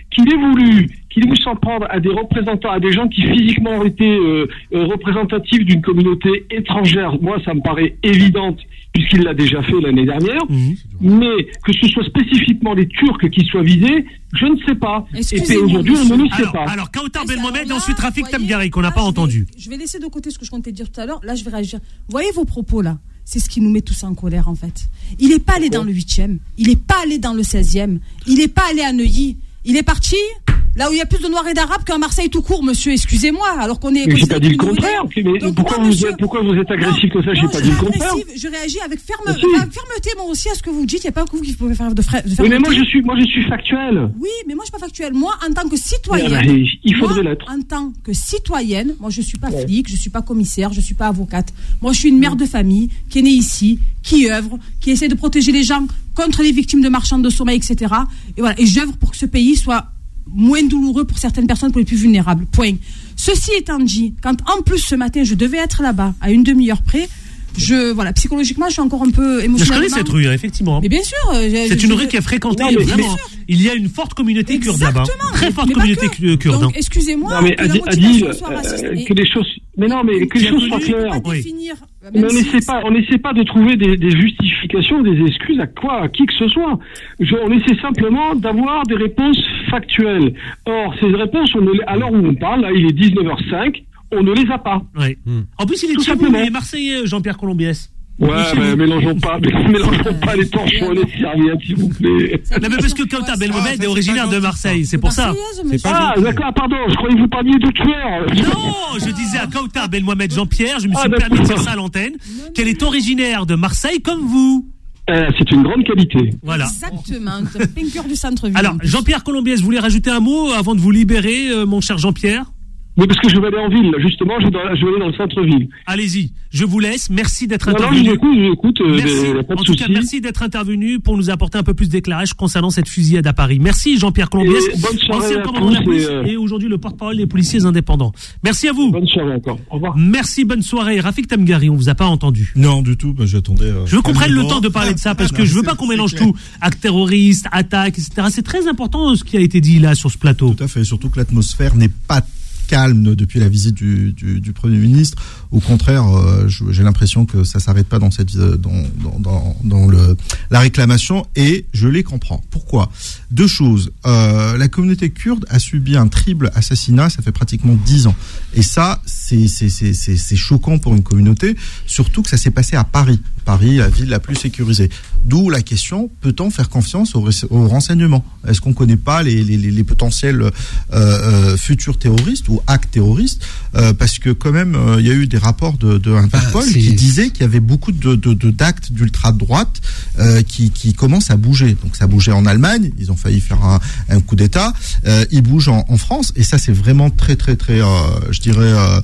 qu'il ait voulu, qu'il ait voulu s'en prendre à des représentants, à des gens qui physiquement ont été euh, euh, représentatifs d'une communauté étrangère, moi ça me paraît évident, puisqu'il l'a déjà fait l'année dernière, mmh. mais que ce soit spécifiquement les Turcs qui soient visés, je ne sais pas. Et puis aujourd'hui, on ne le sait alors, pas. Alors, Kautar Belmohamed et ensuite Rafik Tamgari, qu'on n'a pas entendu. Je vais laisser de côté ce que je comptais dire tout à l'heure, là je vais réagir. Vous voyez vos propos là, c'est ce qui nous met tous en colère en fait. Il n'est pas allé dans le huitième, il n'est pas allé dans le seizième, il n'est pas allé à Neuilly, il est parti là où il y a plus de Noirs et d'Arabes qu'à Marseille tout court, monsieur, excusez-moi, alors qu'on est... Mais j'ai pas dit le contraire, mais donc, pourquoi, moi, vous monsieur, êtes, pourquoi vous êtes agressif comme ça, j'ai pas dit le contraire. Je réagis avec ferme, enfin, fermeté, moi aussi, à ce que vous dites, il n'y a pas que vous qui pouvez faire de, fra- de fermeté. Oui, mais moi je suis, moi je suis factuel. Oui, mais moi je suis pas factuel. Moi, en tant que citoyenne... Ah, il faudrait moi, l'être. En tant que citoyenne, moi je suis pas ouais. flic, je suis pas commissaire, je suis pas avocate. Moi je suis une mère de famille qui est née ici, qui œuvre, qui essaie de protéger les gens contre les victimes de marchands de sommeil, et cetera. Et voilà, et j'œuvre pour que ce pays soit moins douloureux pour certaines personnes, pour les plus vulnérables. Point. Ceci étant dit, quand en plus ce matin je devais être là-bas à une demi-heure près, je voilà, psychologiquement je suis encore un peu émotionnellement. Je connais cette rue, hein, effectivement. Mais bien sûr. C'est je, une je, rue qui est fréquentée. Non, vraiment. Il y a une forte communauté Exactement. kurde là-bas. Très forte mais communauté que. kurde. Donc excusez-moi. Non mais que Adil, Adil euh, que les choses. Mais non, mais que les choses soient claires. Oui. Mais on n'essaie pas, on n'essaie pas de trouver des, des justifications, des excuses à quoi, à qui que ce soit. Je, on essaie simplement d'avoir des réponses factuelles. Or, ces réponses, on ne les, à l'heure où on parle, là, il est dix-neuf heures cinq, on ne les a pas. Oui. Mmh. En plus, il est tout chez simplement. vous, il est Marseillais, Jean-Pierre Colombiès. Ouais, mais mélangeons pas, mélangeons pas les torchons et les serviettes, s'il vous plaît. Non, mais parce que Kautar Belmohamed est originaire de Marseille, c'est pour ça. Ah, d'accord, pardon, je croyais que vous parliez de tueur. Non, je disais à Kautar Belmohamed Jean-Pierre, je me suis ah, permis de dire ça à l'antenne, qu'elle est originaire de Marseille comme vous. Euh, c'est une grande qualité. Voilà. Exactement, un plein cœur du centre-ville. Alors, Jean-Pierre Colombiès, vous voulez rajouter un mot avant de vous libérer, euh, mon cher Jean-Pierre ? Oui, parce que je vais aller en ville, justement, je vais, dans, je vais aller dans le centre-ville. Allez-y, je vous laisse, merci d'être non, intervenu. Non, j'écoute, j'écoute, euh, merci. Mais, pas de en soucis. tout cas, merci d'être intervenu pour nous apporter un peu plus d'éclairage concernant cette fusillade à Paris. Merci Jean-Pierre Colombiès, ancien commandant de la police et, euh... et aujourd'hui le porte-parole des policiers indépendants. Merci à vous. Bonne soirée encore, au revoir. Merci, bonne soirée. Rafik Tamgari, on vous a pas entendu. Non, du tout, bah, j'attendais... Euh, je veux qu'on prenne le temps de parler de ça, parce que non, je veux pas qu'on mélange tout, actes terroristes, attaques, et cetera. C'est très important ce qui a été dit là sur ce plateau. Tout à fait, surtout que l'atmosphère n'est pas calme depuis la visite du, du, du Premier ministre. Au contraire, euh, j'ai l'impression que ça s'arrête pas dans cette dans dans dans, dans le la réclamation et je les comprends. Pourquoi ? Deux choses. Euh, la communauté kurde a subi un triple assassinat, ça fait pratiquement dix ans. Et ça, c'est c'est c'est c'est c'est choquant pour une communauté, surtout que ça s'est passé à Paris. Paris, la ville la plus sécurisée. D'où la question, peut-on faire confiance aux, aux renseignements ? Est-ce qu'on ne connaît pas les, les, les potentiels euh, euh, futurs terroristes ou actes terroristes ? euh, Parce que quand même, il euh, y a eu des rapports de, de Interpol ah, qui disaient qu'il y avait beaucoup de, de, de, d'actes d'ultra-droite euh, qui, qui commencent à bouger. Donc ça bougeait en Allemagne, ils ont failli faire un, un coup d'État. Euh, ils bougent en, en France et ça c'est vraiment très très très, euh, je dirais, euh,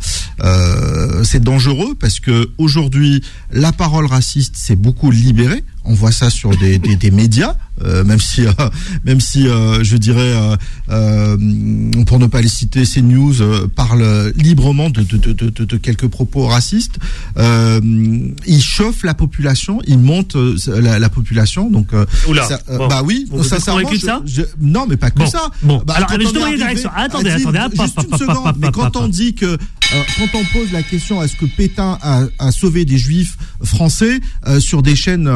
euh, c'est dangereux parce que aujourd'hui la parole raciste s'est beaucoup libérée. On voit ça sur des, des, des médias, euh, même si, euh, même si, euh, je dirais, euh, euh, pour ne pas les citer, CNews euh, parle librement de, de, de, de, de quelques propos racistes. Euh, ils chauffent la population, ils montent euh, la, la population. Donc, euh, Oula, ça, euh, bon. bah oui, vous sincèrement, êtes ça je, je, non, mais pas que bon, ça. Bon, bah, alors, je demande une direction. Attendez, dire, attendez, hop, juste hop, une hop, seconde, hop, mais hop, quand hop, on hop. dit que, euh, quand on pose la question, est-ce que Pétain a, a sauvé des juifs français euh, sur des chaînes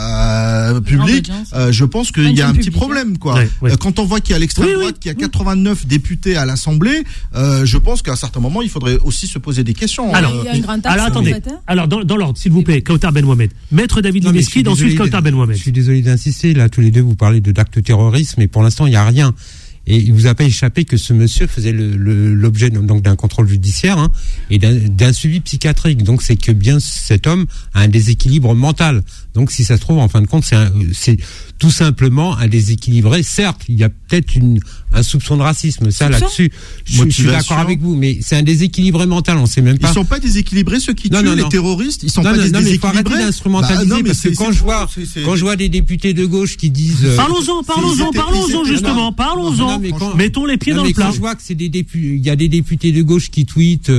euh, publiques, euh, je pense qu'il y a un petit problème, quoi. Ouais, ouais. Quand on voit qu'il y a l'extrême oui, droite, oui, qu'il y a quatre-vingt-neuf oui. députés à l'Assemblée, euh, je pense qu'à un certain moment, il faudrait aussi se poser des questions. Alors, il y a une grande alors attendez. En fait, hein. Alors, dans, dans l'ordre, s'il vous plaît, Kautar Belmohamed. Maître David Libeski, ensuite Kautar Belmohamed. Je suis désolé d'insister. Là, tous les deux, vous parlez de d'actes terroristes, mais pour l'instant, il n'y a rien. Et il vous a pas échappé que ce monsieur faisait le, le, l'objet donc d'un contrôle judiciaire hein, et d'un, d'un suivi psychiatrique. Donc c'est que bien cet homme a un déséquilibre mental. Donc si ça se trouve en fin de compte c'est, un, c'est tout simplement un déséquilibré. Certes, il y a peut-être une, un soupçon de racisme. Ça là-dessus, je, je suis d'accord avec vous. Mais c'est un déséquilibré mental. On sait même pas. Ils sont pas déséquilibrés ceux qui non, tuent non, les non. terroristes. Ils sont non, pas non, des non, déséquilibrés. Mais il faut arrêter d'instrumentaliser bah, non, parce que quand je vois c'est, c'est... quand je vois des députés de gauche qui disent euh, parlons-en, parlons-en, parlons-en justement, parlons-en. Non, mais quand, mettons les pieds non, dans mais le plat. Quand je vois que c'est des députés, il y a des députés de gauche qui tweetent, euh,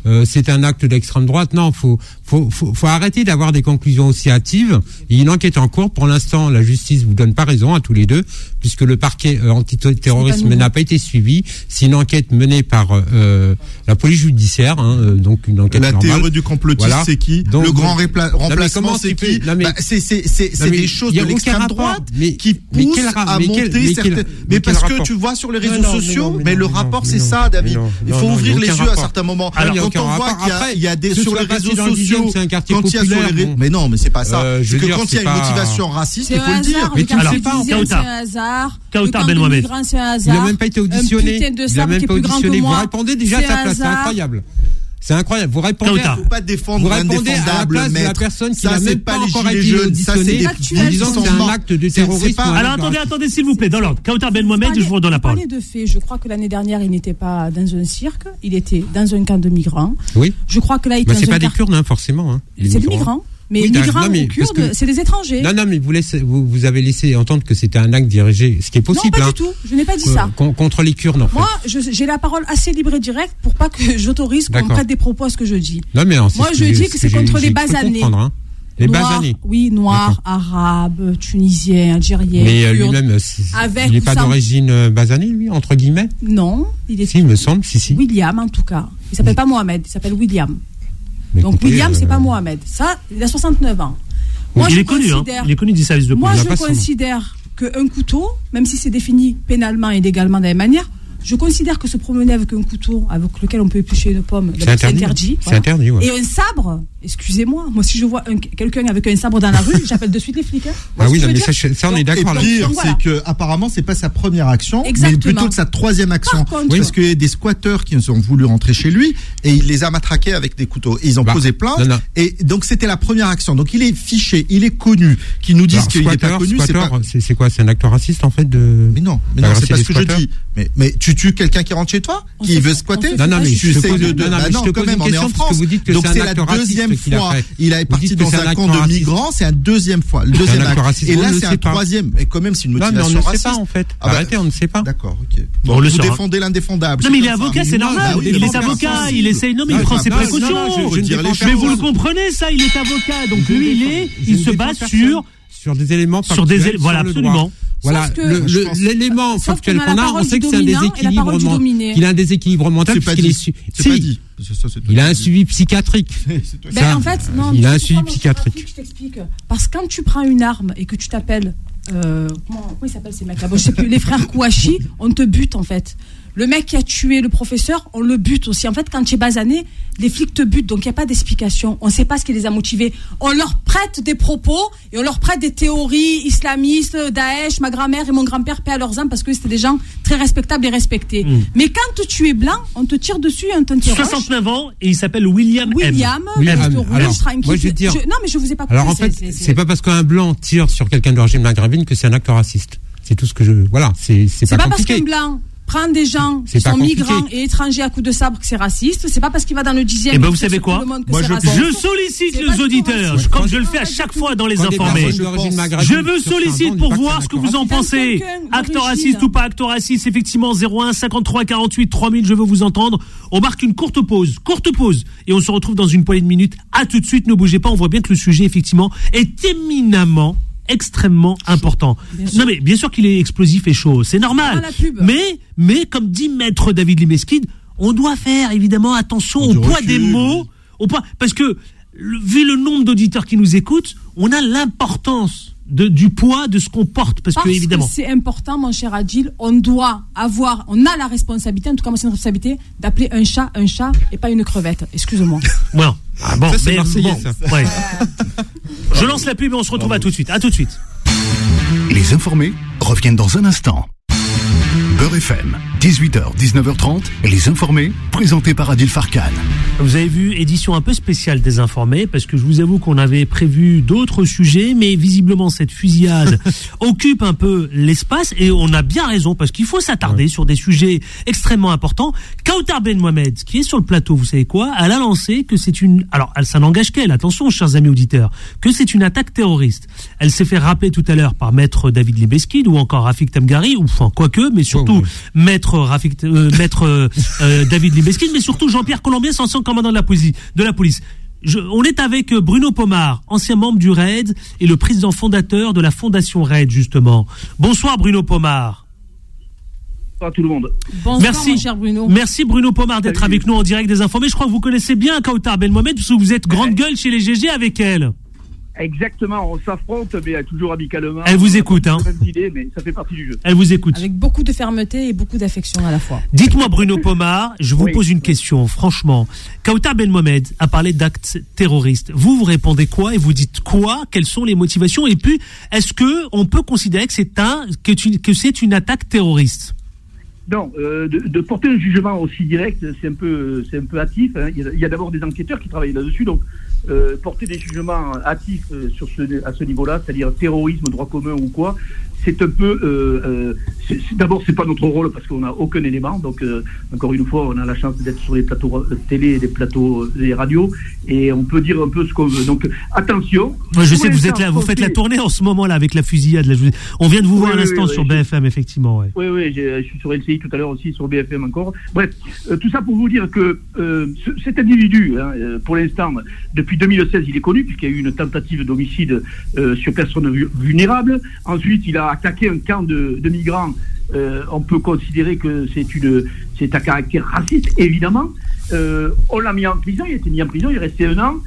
euh, c'est un acte d'extrême droite. Non, faut, faut, faut, faut arrêter d'avoir des conclusions aussi hâtives. Il y a une enquête en cours. Pour l'instant, la justice vous donne pas raison à tous les deux, puisque le parquet euh, antiterrorisme n'a pas été suivi. C'est une enquête menée par euh, la police judiciaire, hein, euh, donc une enquête la normale. théorie du complotiste, voilà. C'est qui donc, le grand répla- remplacement, c'est qui bah, C'est c'est c'est c'est des choses de l'extrême droite mais, qui mais poussent quel ra- à mais monter quel, mais certaines. quel, Mais, mais parce que rapport? tu vois sur les réseaux non, non, sociaux, mais, non, mais, mais non, le mais rapport non, c'est non, ça, David. non, Il faut non, ouvrir non, les yeux rapport. à certains moments. Alors, quand on voit qu'il y a, il y a des sur les réseaux sociaux, quand il y a sur les mais non, mais c'est pas ça. C'est que quand il y a une motivation raciste, il faut le dire. Mais tu ne sais pas. C'est un hasard. Kautar Ben Mohamed. C'est un hasard. Il n'a même pas été auditionné. Il n'a même pas auditionné. Vous répondez déjà à sa place. C'est incroyable. C'est incroyable. Vous répondez. Il ne faut pas défendre l'indéfendable, à la personne qui n'a même pas encore été auditionnée en disant que c'est un acte de terrorisme. Alors attendez, attendez, s'il vous plaît, dans l'ordre. Kautar Ben Mohamed, je vous redonne la parole. Parler de fait, je crois que l'année dernière, il n'était pas dans un cirque, il était dans un camp de migrants. Oui. Je crois que là, il était dans un. C'est pas des Kurdes, hein, forcément. C'est des migrants. Mais oui, migrants ou kurdes, c'est des étrangers. Non, non, mais vous, laissez, vous, vous avez laissé entendre que c'était un acte dirigé, ce qui est possible. Non, pas hein, du tout. Je n'ai pas dit ça. Con, contre les Kurdes, en fait. Moi, je, j'ai la parole assez libre et directe pour pas que j'autorise qu'on me prête des propos à ce que je dis. Non, mais non, moi, je dis que c'est contre les basanés. Hein. Les basanés. Oui, noirs, arabes, tunisiens, algériens. Mais kurdes, lui-même, avec il n'est pas d'origine basanée, lui, entre guillemets. Non, il est. Si, il me semble, si, si. William, en tout cas. Il s'appelle pas Mohamed, il s'appelle William. Donc écoutez, William, euh... c'est pas Mohamed. Ça, il a soixante-neuf ans. Moi, il, est connu, hein. il est connu du service de police. Moi, je considère qu'un couteau, même si c'est défini pénalement et légalement de la même manière, je considère que se promener avec un couteau avec lequel on peut éplucher une pomme, c'est interdit. C'est interdit. Voilà. interdit ouais. Et un sabre, excusez-moi, moi si je vois un, quelqu'un avec un sabre dans la rue, j'appelle de suite les flics. Hein. Ah oui, non, mais ça, ça on est d'accord. Et pire, donc, voilà. c'est que apparemment c'est pas sa première action, exactement. mais plutôt de sa troisième action. Contre, oui. Parce qu'il y a des squatteurs qui ont voulu rentrer chez lui et il les a matraqués avec des couteaux. Et ils ont bah, posé plainte. Non, non. Et donc c'était la première action. Donc il est fiché, il est connu. Qui nous disent qu'il n'est pas connu, c'est pas. C'est quoi? C'est un acteur raciste en fait de. Mais non, mais non, c'est pas ce que je dis. Mais mais tu tues quelqu'un qui rentre chez toi, qui veut squatter? Non, non, mais tu sais de, de, bah non, quand même, on est en France. Vous dites que donc c'est la deuxième fois. Il est parti dans un camp de migrants, c'est un deuxième fois, le deuxième acte. Et là, c'est un troisième. Et quand même, c'est une motivation raciste. On ne sait pas en fait. Arrêtez, on ne sait pas. D'accord, ok. Bon, vous défendez l'indéfendable. Non, mais il est avocat, c'est normal. Il est avocat, il essaye. Non, mais il prend ses précautions. Mais vous le comprenez, ça, il est avocat. Donc lui, il est, il se base sur sur des éléments sur des éléments. Voilà, absolument. Voilà, le, le, l'élément factuel qu'on a, on sait que c'est un déséquilibre, qu'il a un déséquilibre mental, puisqu'il est, su- si, il a un suivi psychiatrique. Ben, ça, en fait, non, il a un suivi psychiatrique. Je t'explique. Parce que quand tu prends une arme et que tu t'appelles, euh, comment, comment ils s'appellent ces mecs-là? Bon, je sais plus, les frères Kouachi, on te bute, en fait. Le mec qui a tué le professeur, on le bute aussi. En fait, quand tu es basané, les flics te butent, donc il n'y a pas d'explication. On ne sait pas ce qui les a motivés. On leur prête des propos et on leur prête des théories islamistes, Daesh, ma grand-mère et mon grand-père, paix à leurs âmes, parce que c'était des gens très respectables et respectés. Mmh. Mais quand tu es blanc, on te tire dessus, on t'interroge. soixante-neuf ans et il s'appelle William M. William, William M. Alors, moi, je veux dire, je, non, mais je vous ai pas compris. Alors en fait, c'est, c'est, c'est pas parce qu'un blanc tire sur quelqu'un d'origine maghrébine que c'est un acte raciste. C'est tout ce que je. Voilà, c'est, c'est, c'est pas, pas compliqué. Parce qu'un blanc prendre des gens c'est qui sont migrants et étrangers à coups de sabre que c'est raciste, c'est pas parce qu'il va dans le dixième. Et ben vous savez quoi? Moi, je, je sollicite c'est les auditeurs, je, comme je le fais à chaque fois dans les informés. Je veux sollicite pour voir ce que vous en pensez. Acte raciste ou pas acte raciste, effectivement zéro un cinquante-trois quarante-huit trois mille, je veux vous entendre. On marque une courte pause, courte pause, et on se retrouve dans une poignée de minutes. À tout de suite, ne bougez pas. On voit bien que le sujet effectivement est éminemment extrêmement important. Non mais bien sûr qu'il est explosif et chaud, c'est normal. Mais mais comme dit maître David Limeskid, on doit faire évidemment attention on au poids recul. Des mots, au poids parce que le, vu le nombre d'auditeurs qui nous écoutent, on a l'importance de, du poids de ce qu'on porte parce, parce que évidemment que c'est important mon cher Adil, on doit avoir on a la responsabilité, en tout cas moi c'est une responsabilité d'appeler un chat un chat et pas une crevette. Excuse-moi. Voilà. Ah bon, ça c'est marseillais bon, ça. Ouais. Je lance la pub et on se retrouve Bravo. à tout de suite. À tout de suite. Les informés reviennent dans un instant. Beurre F M, dix-huit heures dix-neuf heures trente, Les Informés, présentés par Adil Farkan. Vous avez vu, édition un peu spéciale des Informés, parce que je vous avoue qu'on avait prévu d'autres sujets, mais visiblement cette fusillade occupe un peu l'espace, et on a bien raison, parce qu'il faut s'attarder ouais. sur des sujets extrêmement importants. Kautar Ben Mohamed, qui est sur le plateau, vous savez quoi, elle a lancé que c'est une... Alors, ça n'engage qu'elle, attention, chers amis auditeurs, que c'est une attaque terroriste. Elle s'est fait rappeler tout à l'heure par maître David Limeskid, ou encore Rafik Tamgari, ou enfin, quoique, mais surtout surtout oui. Maître, Rafik, euh, Maître euh, euh, David Libeskind, mais surtout Jean-Pierre Colombier, ancien commandant de la police. De la police. Je, on est avec Bruno Pomar, ancien membre du R A I D et le président fondateur de la Fondation R A I D, justement. Bonsoir Bruno Pomar. Bonsoir à tout le monde. Bonsoir, merci, mon cher Bruno. Merci Bruno Pomar d'être Salut. avec nous en direct des Informés. Je crois que vous connaissez bien Kautar Belmohamed, parce que vous êtes grande gueule chez les G G avec elle. Exactement, on s'affronte, mais toujours amicalement. Elle vous écoute, hein. Idée, mais ça fait partie du jeu. Elle vous écoute. Avec beaucoup de fermeté et beaucoup d'affection à la fois. Dites-moi, Bruno Pomar, je vous oui. pose une question, franchement. Kautar Belmohamed a parlé d'actes terroristes. Vous, vous répondez quoi et vous dites quoi? Quelles sont les motivations? Et puis, est-ce que on peut considérer que c'est un, que, tu, que c'est une attaque terroriste? Non, euh, de, de porter un jugement aussi direct, c'est un peu, c'est un peu hâtif. Hein. Il y a, il y a d'abord des enquêteurs qui travaillent là-dessus, donc euh, porter des jugements hâtifs euh, sur ce, à ce niveau-là, c'est-à-dire terrorisme, droit commun ou quoi, c'est un peu. Euh, euh, c'est, c'est, d'abord, c'est pas notre rôle parce qu'on n'a aucun élément. Donc, euh, encore une fois, on a la chance d'être sur les plateaux euh, télé, les plateaux, euh, les radios, et on peut dire un peu ce qu'on veut. Donc, attention. Ouais, je sais que vous êtes là, vous faites la tournée en ce moment là avec la fusillade. Là, je vous... On vient de vous oui, voir à l'instant oui, oui, sur oui, B F M, effectivement. Ouais. Oui, oui, j'ai, je suis sur L C I tout à l'heure aussi, sur B F M encore. Bref, euh, tout ça pour vous dire que euh, ce, cet individu, hein, euh, pour l'instant, depuis deux mille seize, il est connu puisqu'il y a eu une tentative d'homicide euh, sur personnes vulnérables. Ensuite, il a attaqué un camp de, de migrants. Euh, on peut considérer que c'est une, c'est à caractère raciste, évidemment. Euh, on l'a mis en prison, il a été mis en prison, il est resté un an.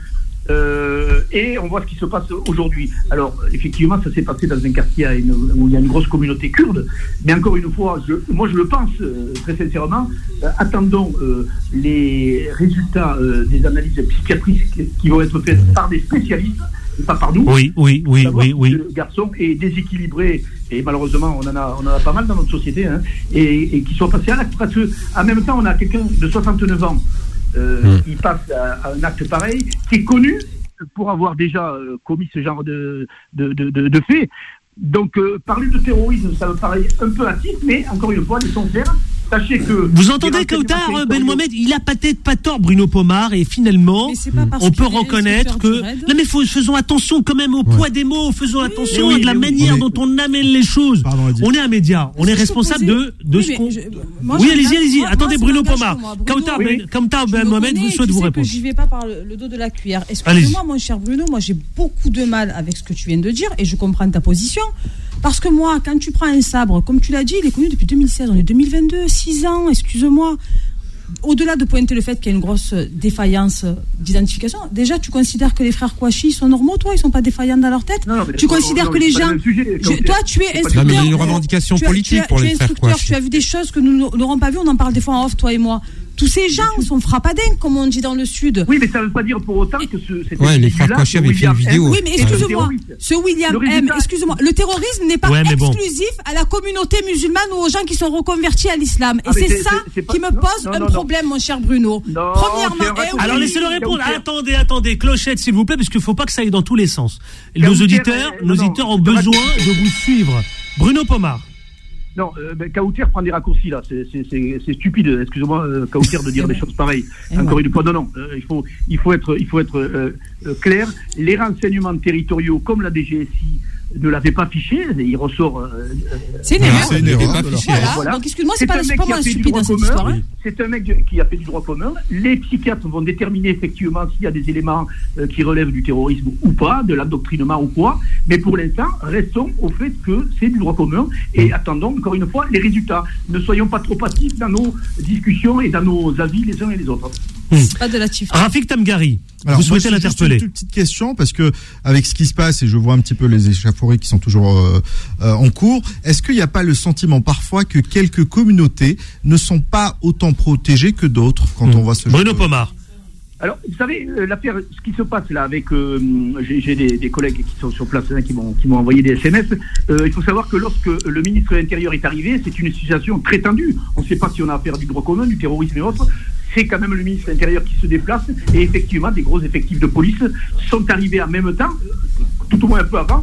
Euh, et on voit ce qui se passe aujourd'hui. Alors, effectivement, ça s'est passé dans un quartier une, où il y a une grosse communauté kurde. Mais encore une fois, je, moi je le pense euh, très sincèrement. Euh, attendons euh, les résultats euh, des analyses psychiatriques qui vont être faites par des spécialistes, et pas par nous. Oui, oui, oui, oui, oui. Le garçon est déséquilibré, et malheureusement, on en a, on en a pas mal dans notre société, hein, et, et qui sont passés à l'acte. Parce qu'en même temps, on a quelqu'un de soixante-neuf ans. Euh, mmh. Il passe à, à un acte pareil, qui est connu pour avoir déjà euh, commis ce genre de, de, de, de, de faits. Donc, euh, parler de terrorisme, ça me paraît un peu hâtif, mais encore une fois, laissons faire. Sachez que... Vous entendez Kautar Belmohamed, il a peut-être pas tort, Bruno Pomar, et finalement, on peut reconnaître que... Non mais faut, faisons attention quand même au ouais. poids des mots, faisons oui, attention oui, à de la oui, manière oui. dont on amène les choses. Pardon, on est un média, on est responsable de, de oui, ce qu'on... Je, oui, allez-y, allez-y, moi, attendez moi, Bruno Pomar. Kautar Belmohamed, vous souhaite vous répondre. Je ne vais pas par le, le dos de la cuillère. Excusez-moi, mon cher Bruno, moi j'ai beaucoup de mal avec ce que tu viens de dire, et je comprends ta position. Parce que moi, quand tu prends un sabre, comme tu l'as dit, il est connu depuis deux mille seize, on est deux mille vingt-deux, six ans, excuse-moi. Au-delà de pointer le fait qu'il y a une grosse défaillance d'identification, déjà, tu considères que les frères Kouachi sont normaux, toi? Ils sont pas défaillants dans leur tête? Non, non, tu considères non, que les gens... Sujet, je, toi, tu es instructeur... Non, mais il y a une revendication tu, politique tu, tu, pour tu les frères Kouachi. Tu as vu des choses que nous n'aurons pas vues, on en parle des fois en off, toi et moi. Tous ces gens sont frappadins, comme on dit dans le Sud. Oui, mais ça ne veut pas dire pour autant que ce... Ouais, les frères Kouachi avaient fait une vidéo. Oui, mais excuse-moi, ce William M, excuse-moi, le terrorisme n'est pas ouais, exclusif bon. à la communauté musulmane ou aux gens qui sont reconvertis à l'islam. Et ah, c'est, c'est ça c'est, c'est pas... qui me pose non, non, un non, problème, non. mon cher Bruno. Non, Premièrement... Eh, alors, laissez-le répondre. Attendez, attendez, clochette, s'il vous plaît, parce qu'il ne faut pas que ça aille dans tous les sens. Nos auditeurs, nos auditeurs ont besoin de vous suivre. Bruno Pomar. Non, euh, ben, Kautir prend des raccourcis là, c'est, c'est, c'est, c'est stupide, excusez-moi euh, Kautir de dire des choses pareilles. Et Encore ouais. une fois, non, non, euh, il faut, il faut être, il faut être euh, euh, clair. Les renseignements territoriaux, comme la D G S I, ne l'avait pas fiché, il ressort. Euh, c'est une erreur. C'est une erreur. Pas fiché. Voilà. Voilà. Donc excuse-moi, c'est, c'est pas, c'est pas moi stupide dans cette histoire. Hein. C'est un mec qui a fait du droit commun. Les psychiatres vont déterminer effectivement s'il y a des éléments euh, qui relèvent du terrorisme ou pas, de l'endoctrinement ou quoi. Mais pour l'instant, restons au fait que c'est du droit commun et attendons encore une fois les résultats. Ne soyons pas trop passifs dans nos discussions et dans nos avis les uns et les autres. Mmh. C'est pas de la tif. Rafik Tamgari, alors, vous souhaitez moi, l'interpeller. Une petite question parce que avec ce qui se passe et je vois un petit peu les échauffourées qui sont toujours euh, euh, en cours, est-ce qu'il n'y a pas le sentiment parfois que quelques communautés ne sont pas autant protégées que d'autres quand mmh. on voit ce Bruno genre Pomar. Alors, vous savez, euh, l'affaire, ce qui se passe là avec, euh, j'ai, j'ai des, des collègues qui sont sur place, hein, qui m'ont, qui m'ont envoyé des S M S. Euh, il faut savoir que lorsque le ministre de l'Intérieur est arrivé, c'est une situation très tendue. On ne sait pas si on a affaire du droit commun, du terrorisme et autres. C'est quand même le ministre de l'Intérieur qui se déplace et effectivement, des gros effectifs de police sont arrivés en même temps, tout au moins un peu avant, pour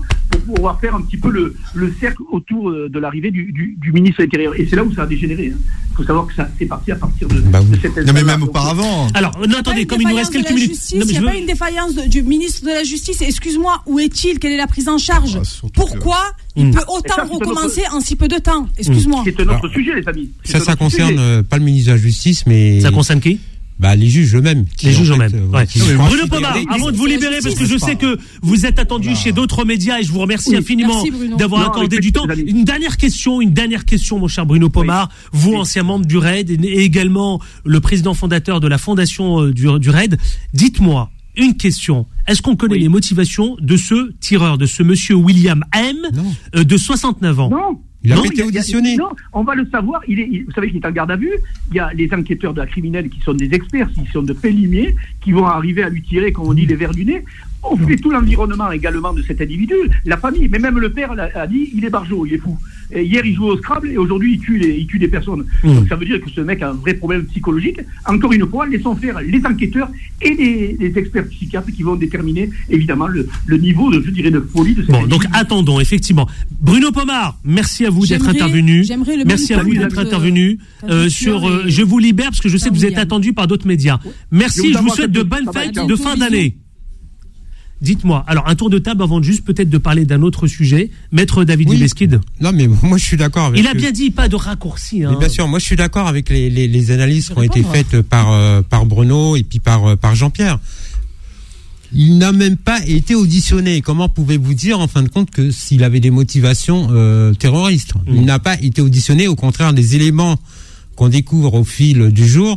pouvoir faire un petit peu le, le cercle autour de l'arrivée du, du, du ministre de l'Intérieur. Et c'est là où ça a dégénéré. Il hein. faut savoir que ça c'est parti à partir de, bah oui. de cette non mais même auparavant. Alors, non, attendez, comme il nous reste quelques minutes. Il n'y a pas une défaillance de, du ministre de la Justice. Excuse-moi, où est-il? Quelle est la prise en charge? ah, Pourquoi que... il mmh. peut autant ça, recommencer autre... en si peu de temps? Excuse-moi. C'est un autre Alors, sujet, les amis. Ça, ça concerne euh, pas le ministre de la Justice, mais... Ça concerne qui? Bah, les juges eux-mêmes. Les juges eux-mêmes. Euh, ouais. ouais. Bruno Pomar, avant de vous libérer, parce que je sais que vous êtes attendu voilà. chez d'autres médias et je vous remercie oui. infiniment Merci, d'avoir non, accordé du temps. Une dernière question, une dernière question, mon cher Bruno Pomar. Oui. Vous, oui. ancien membre du R A I D et également le président fondateur de la fondation du, du R A I D. Dites-moi une question. Est-ce qu'on connaît oui. les motivations de ce tireur, de ce monsieur William M, euh, de soixante-neuf ans? Non. Il a non, été auditionné. Non, on va le savoir. Il est, il, vous savez qu'il est en garde à vue. Il y a les enquêteurs de la criminelle qui sont des experts, qui sont de pélimiers, qui vont arriver à lui tirer, comme on dit, les vers du nez. On fait tout l'environnement également de cet individu, la famille, mais même le père a, a dit, il est barjot, il est fou. Et hier, il jouait au Scrabble et aujourd'hui, il tue les, il tue des personnes. Mmh. Donc ça veut dire que ce mec a un vrai problème psychologique. Encore une fois, laissons faire les enquêteurs et les, les experts psychiatres qui vont déterminer, évidemment, le, le niveau de, je dirais, de folie de cet Bon, individu. donc attendons, effectivement. Bruno Pomar, merci à vous d'être intervenu. Merci à vous d'être intervenu euh, sur. Euh, je vous libère parce que je sais que vous êtes attendu par d'autres médias. Merci, je vous souhaite de bonnes fêtes de fin d'année. Dites-moi, alors un tour de table avant de juste peut-être de parler d'un autre sujet. Maître David oui. Libeskid. Non mais moi je suis d'accord avec... Il a bien dit, pas de raccourci. Hein. Mais bien sûr, moi je suis d'accord avec les, les, les analyses qui ont été faites par, euh, par Bruno et puis par, euh, par Jean-Pierre. Il n'a même pas été auditionné. Comment pouvez-vous dire en fin de compte que s'il avait des motivations euh, terroristes? mmh. Il n'a pas été auditionné, au contraire des éléments qu'on découvre au fil du jour.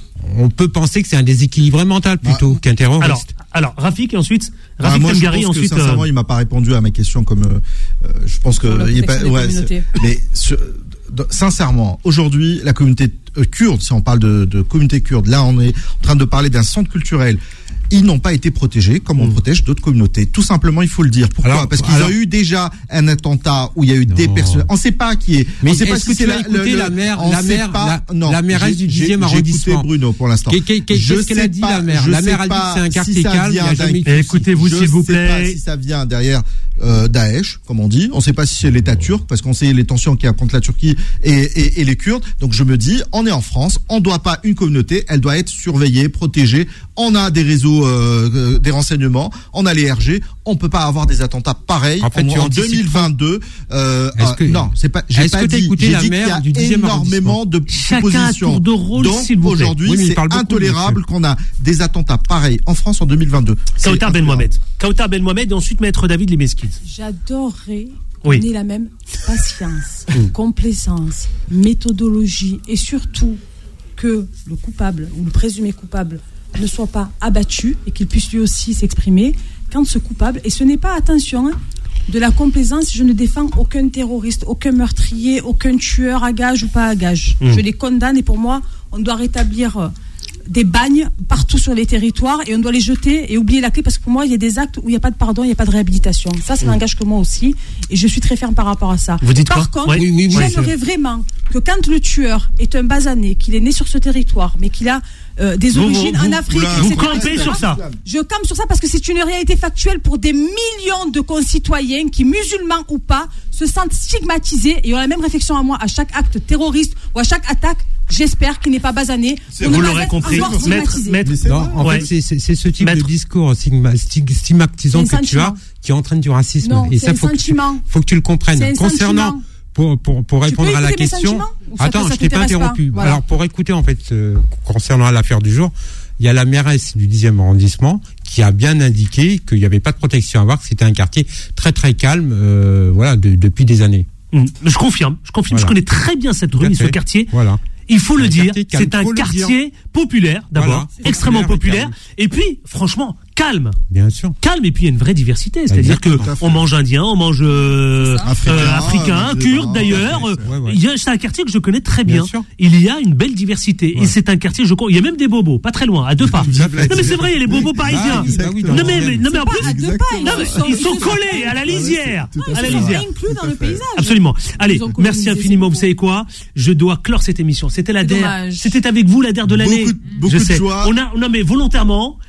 On peut penser que c'est un déséquilibré mental plutôt ah. qu'un terroriste. Alors, alors Rafik et ensuite Rafik ah, moi, Temgari, je pense ensuite. Que, sincèrement, euh... il m'a pas répondu à ma question comme euh, je pense que il est pas. Ouais, mais sur, de, sincèrement, aujourd'hui, la communauté euh, kurde, si on parle de, de communauté kurde, là, on est en train de parler d'un centre culturel. Ils n'ont pas été protégés comme on mmh. protège d'autres communautés. Tout simplement, il faut le dire. Pourquoi? Alors, Parce qu'ils alors... ont eu déjà un attentat où il y a eu non. des personnes. On ne sait pas qui est. Mais on sait pas si c'est la, le, la maire, la maire, pas, la, non, la mairesse du dixième arrondissement. J'ai écouté Bruno pour l'instant. Qu'est-ce qu'elle a dit la maire? La maire a dit que c'est un quartier calme. Il y a jamais. Écoutez-vous s'il vous plaît. Je ne sais pas si ça vient derrière euh, Daesh, comme on dit. On ne sait pas si c'est l'État turc, parce qu'on sait les tensions qu'il y a contre la Turquie et, et, et les Kurdes. Donc je me dis, on est en France, on ne doit pas une communauté, elle doit être surveillée, protégée. On a des réseaux, euh, des renseignements, on a les R G, on peut pas avoir des attentats pareils en, fait, en, en deux mille vingt-deux. Euh, euh, que, non, c'est pas. J'ai pas dit. J'ai dit qu'il y a énormément de suppositions. De rôle, Donc aujourd'hui, oui, c'est intolérable qu'on a des attentats pareils en France en deux mille vingt-deux. Kautar Ben Mohamed. Kautar Ben Mohamed et ensuite Maître David Libeskid. J'adorerais oui. qu'on ait la même patience, complaisance, méthodologie et surtout que le coupable ou le présumé coupable ne soit pas abattu et qu'il puisse lui aussi s'exprimer quand ce coupable, et ce n'est pas, attention, hein, de la complaisance, je ne défends aucun terroriste, aucun meurtrier, aucun tueur à gage ou pas à gage. Mmh. Je les condamne et pour moi, on doit rétablir euh, des bagnes partout sur les territoires et on doit les jeter et oublier la clé parce que pour moi, il y a des actes où il n'y a pas de pardon, il n'y a pas de réhabilitation. Ça, ça mmh. n'engage que moi aussi et je suis très ferme par rapport à ça. Vous dites par quoi contre, oui, oui, oui, j'aimerais vraiment que quand le tueur est un basané, qu'il est né sur ce territoire, mais qu'il a Euh, des vous, origines vous, en Afrique. Vous campez sur ça. Je campe sur ça parce que c'est une réalité factuelle pour des millions de concitoyens qui, musulmans ou pas, se sentent stigmatisés et ont la même réflexion à moi à chaque acte terroriste ou à chaque attaque. J'espère qu'il n'est pas basané. Vous l'aurez compris. Maître, maître, non, en ouais. fait, c'est, c'est ce type maître. de discours stigma, stigmatisant que tu as qui entraîne du racisme. Non, et ça, faut que, tu, faut que tu le comprennes. Concernant, pour, pour, pour répondre à la question. Attends, je t'ai pas interrompu. Pas. Voilà. Alors, pour écouter, en fait, euh, concernant l'affaire du jour, il y a la mairesse du dixième arrondissement qui a bien indiqué qu'il n'y avait pas de protection à avoir, que c'était un quartier très, très calme, euh, voilà, de, depuis des années. Mmh. Je confirme, je confirme, voilà. Je connais très bien cette rue, ce quartier. Voilà. Il faut le dire, c'est un quartier populaire, d'abord, voilà, extrêmement populaire, populaire et puis, franchement, calme. Bien sûr. Calme, et puis il y a une vraie diversité, c'est-à-dire que on mange indien, on mange euh, africain, euh, africain kurde d'ailleurs. Ouais, ouais. Il y a, c'est un quartier que je connais très bien. bien il y a une belle diversité, ouais. Et c'est un quartier, je il y a même des bobos, pas très loin, à deux pas. Non mais c'est vrai, il y a les bobos parisiens. Ah, oui, non mais, mais non mais en plus, non, mais ils sont collés à la lisière, à la lisière. Inclus dans le paysage. Absolument. Allez, merci infiniment. Vous savez quoi? Je dois clore cette émission. C'était la D E R. C'était avec vous la D E R de l'année. Beaucoup, beaucoup je sais. de joie. On a, non mais volontairement,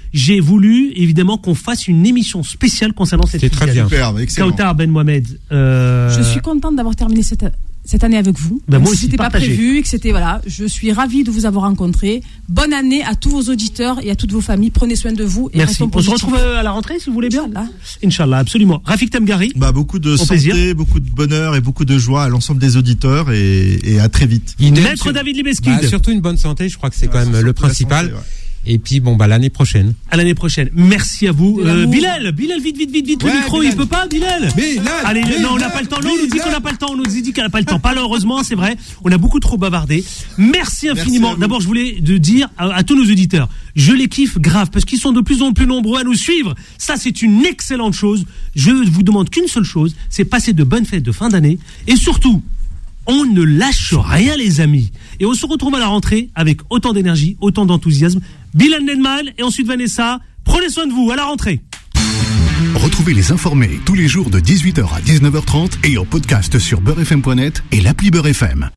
j'ai voulu évidemment qu'on fasse une émission spéciale concernant cette C'est très bien. Super, Kautar Ben Mohamed. Euh... Je suis contente d'avoir terminé cette, cette année avec vous. Ben moi aussi, c'était partagé. pas prévu, que c'était voilà. Je suis ravie de vous avoir rencontré. Bonne année à tous vos auditeurs et à toutes vos familles. Prenez soin de vous. Et merci. On se retrouve à la rentrée si vous voulez bien. Inch'Allah, Inch'Allah absolument. Rafik Temgari. Bah beaucoup de santé, plaisir. beaucoup de bonheur et beaucoup de joie à l'ensemble des auditeurs et, et à très vite. Maître sur... David Libeskid. Bah, surtout une bonne santé, je crois que c'est ouais, quand même le principal. Santé, ouais. Et puis bon bah l'année prochaine. À l'année prochaine. Merci à vous. Euh, Bilal, Bilal, vite, vite, vite, vite ouais, le micro. Bilal. Il peut pas, Bilal. Bilal. Allez, Bilal. non, on n'a pas le temps. Non, on nous dit qu'on n'a pas le temps. On nous dit qu'on n'a pas le temps. Malheureusement, c'est vrai. On a beaucoup trop bavardé. Merci infiniment. Merci D'abord, je voulais de dire à, à tous nos auditeurs, je les kiffe grave parce qu'ils sont de plus en plus nombreux à nous suivre. Ça, c'est une excellente chose. Je vous demande qu'une seule chose, c'est passer de bonnes fêtes de fin d'année et surtout. On ne lâche rien, les amis. Et on se retrouve à la rentrée avec autant d'énergie, autant d'enthousiasme. Bilal Nenmal et ensuite Vanessa. Prenez soin de vous à la rentrée. Retrouvez les informés tous les jours de dix-huit heures à dix-neuf heures trente et en podcast sur beurre f m point net et l'appli Beurre F M.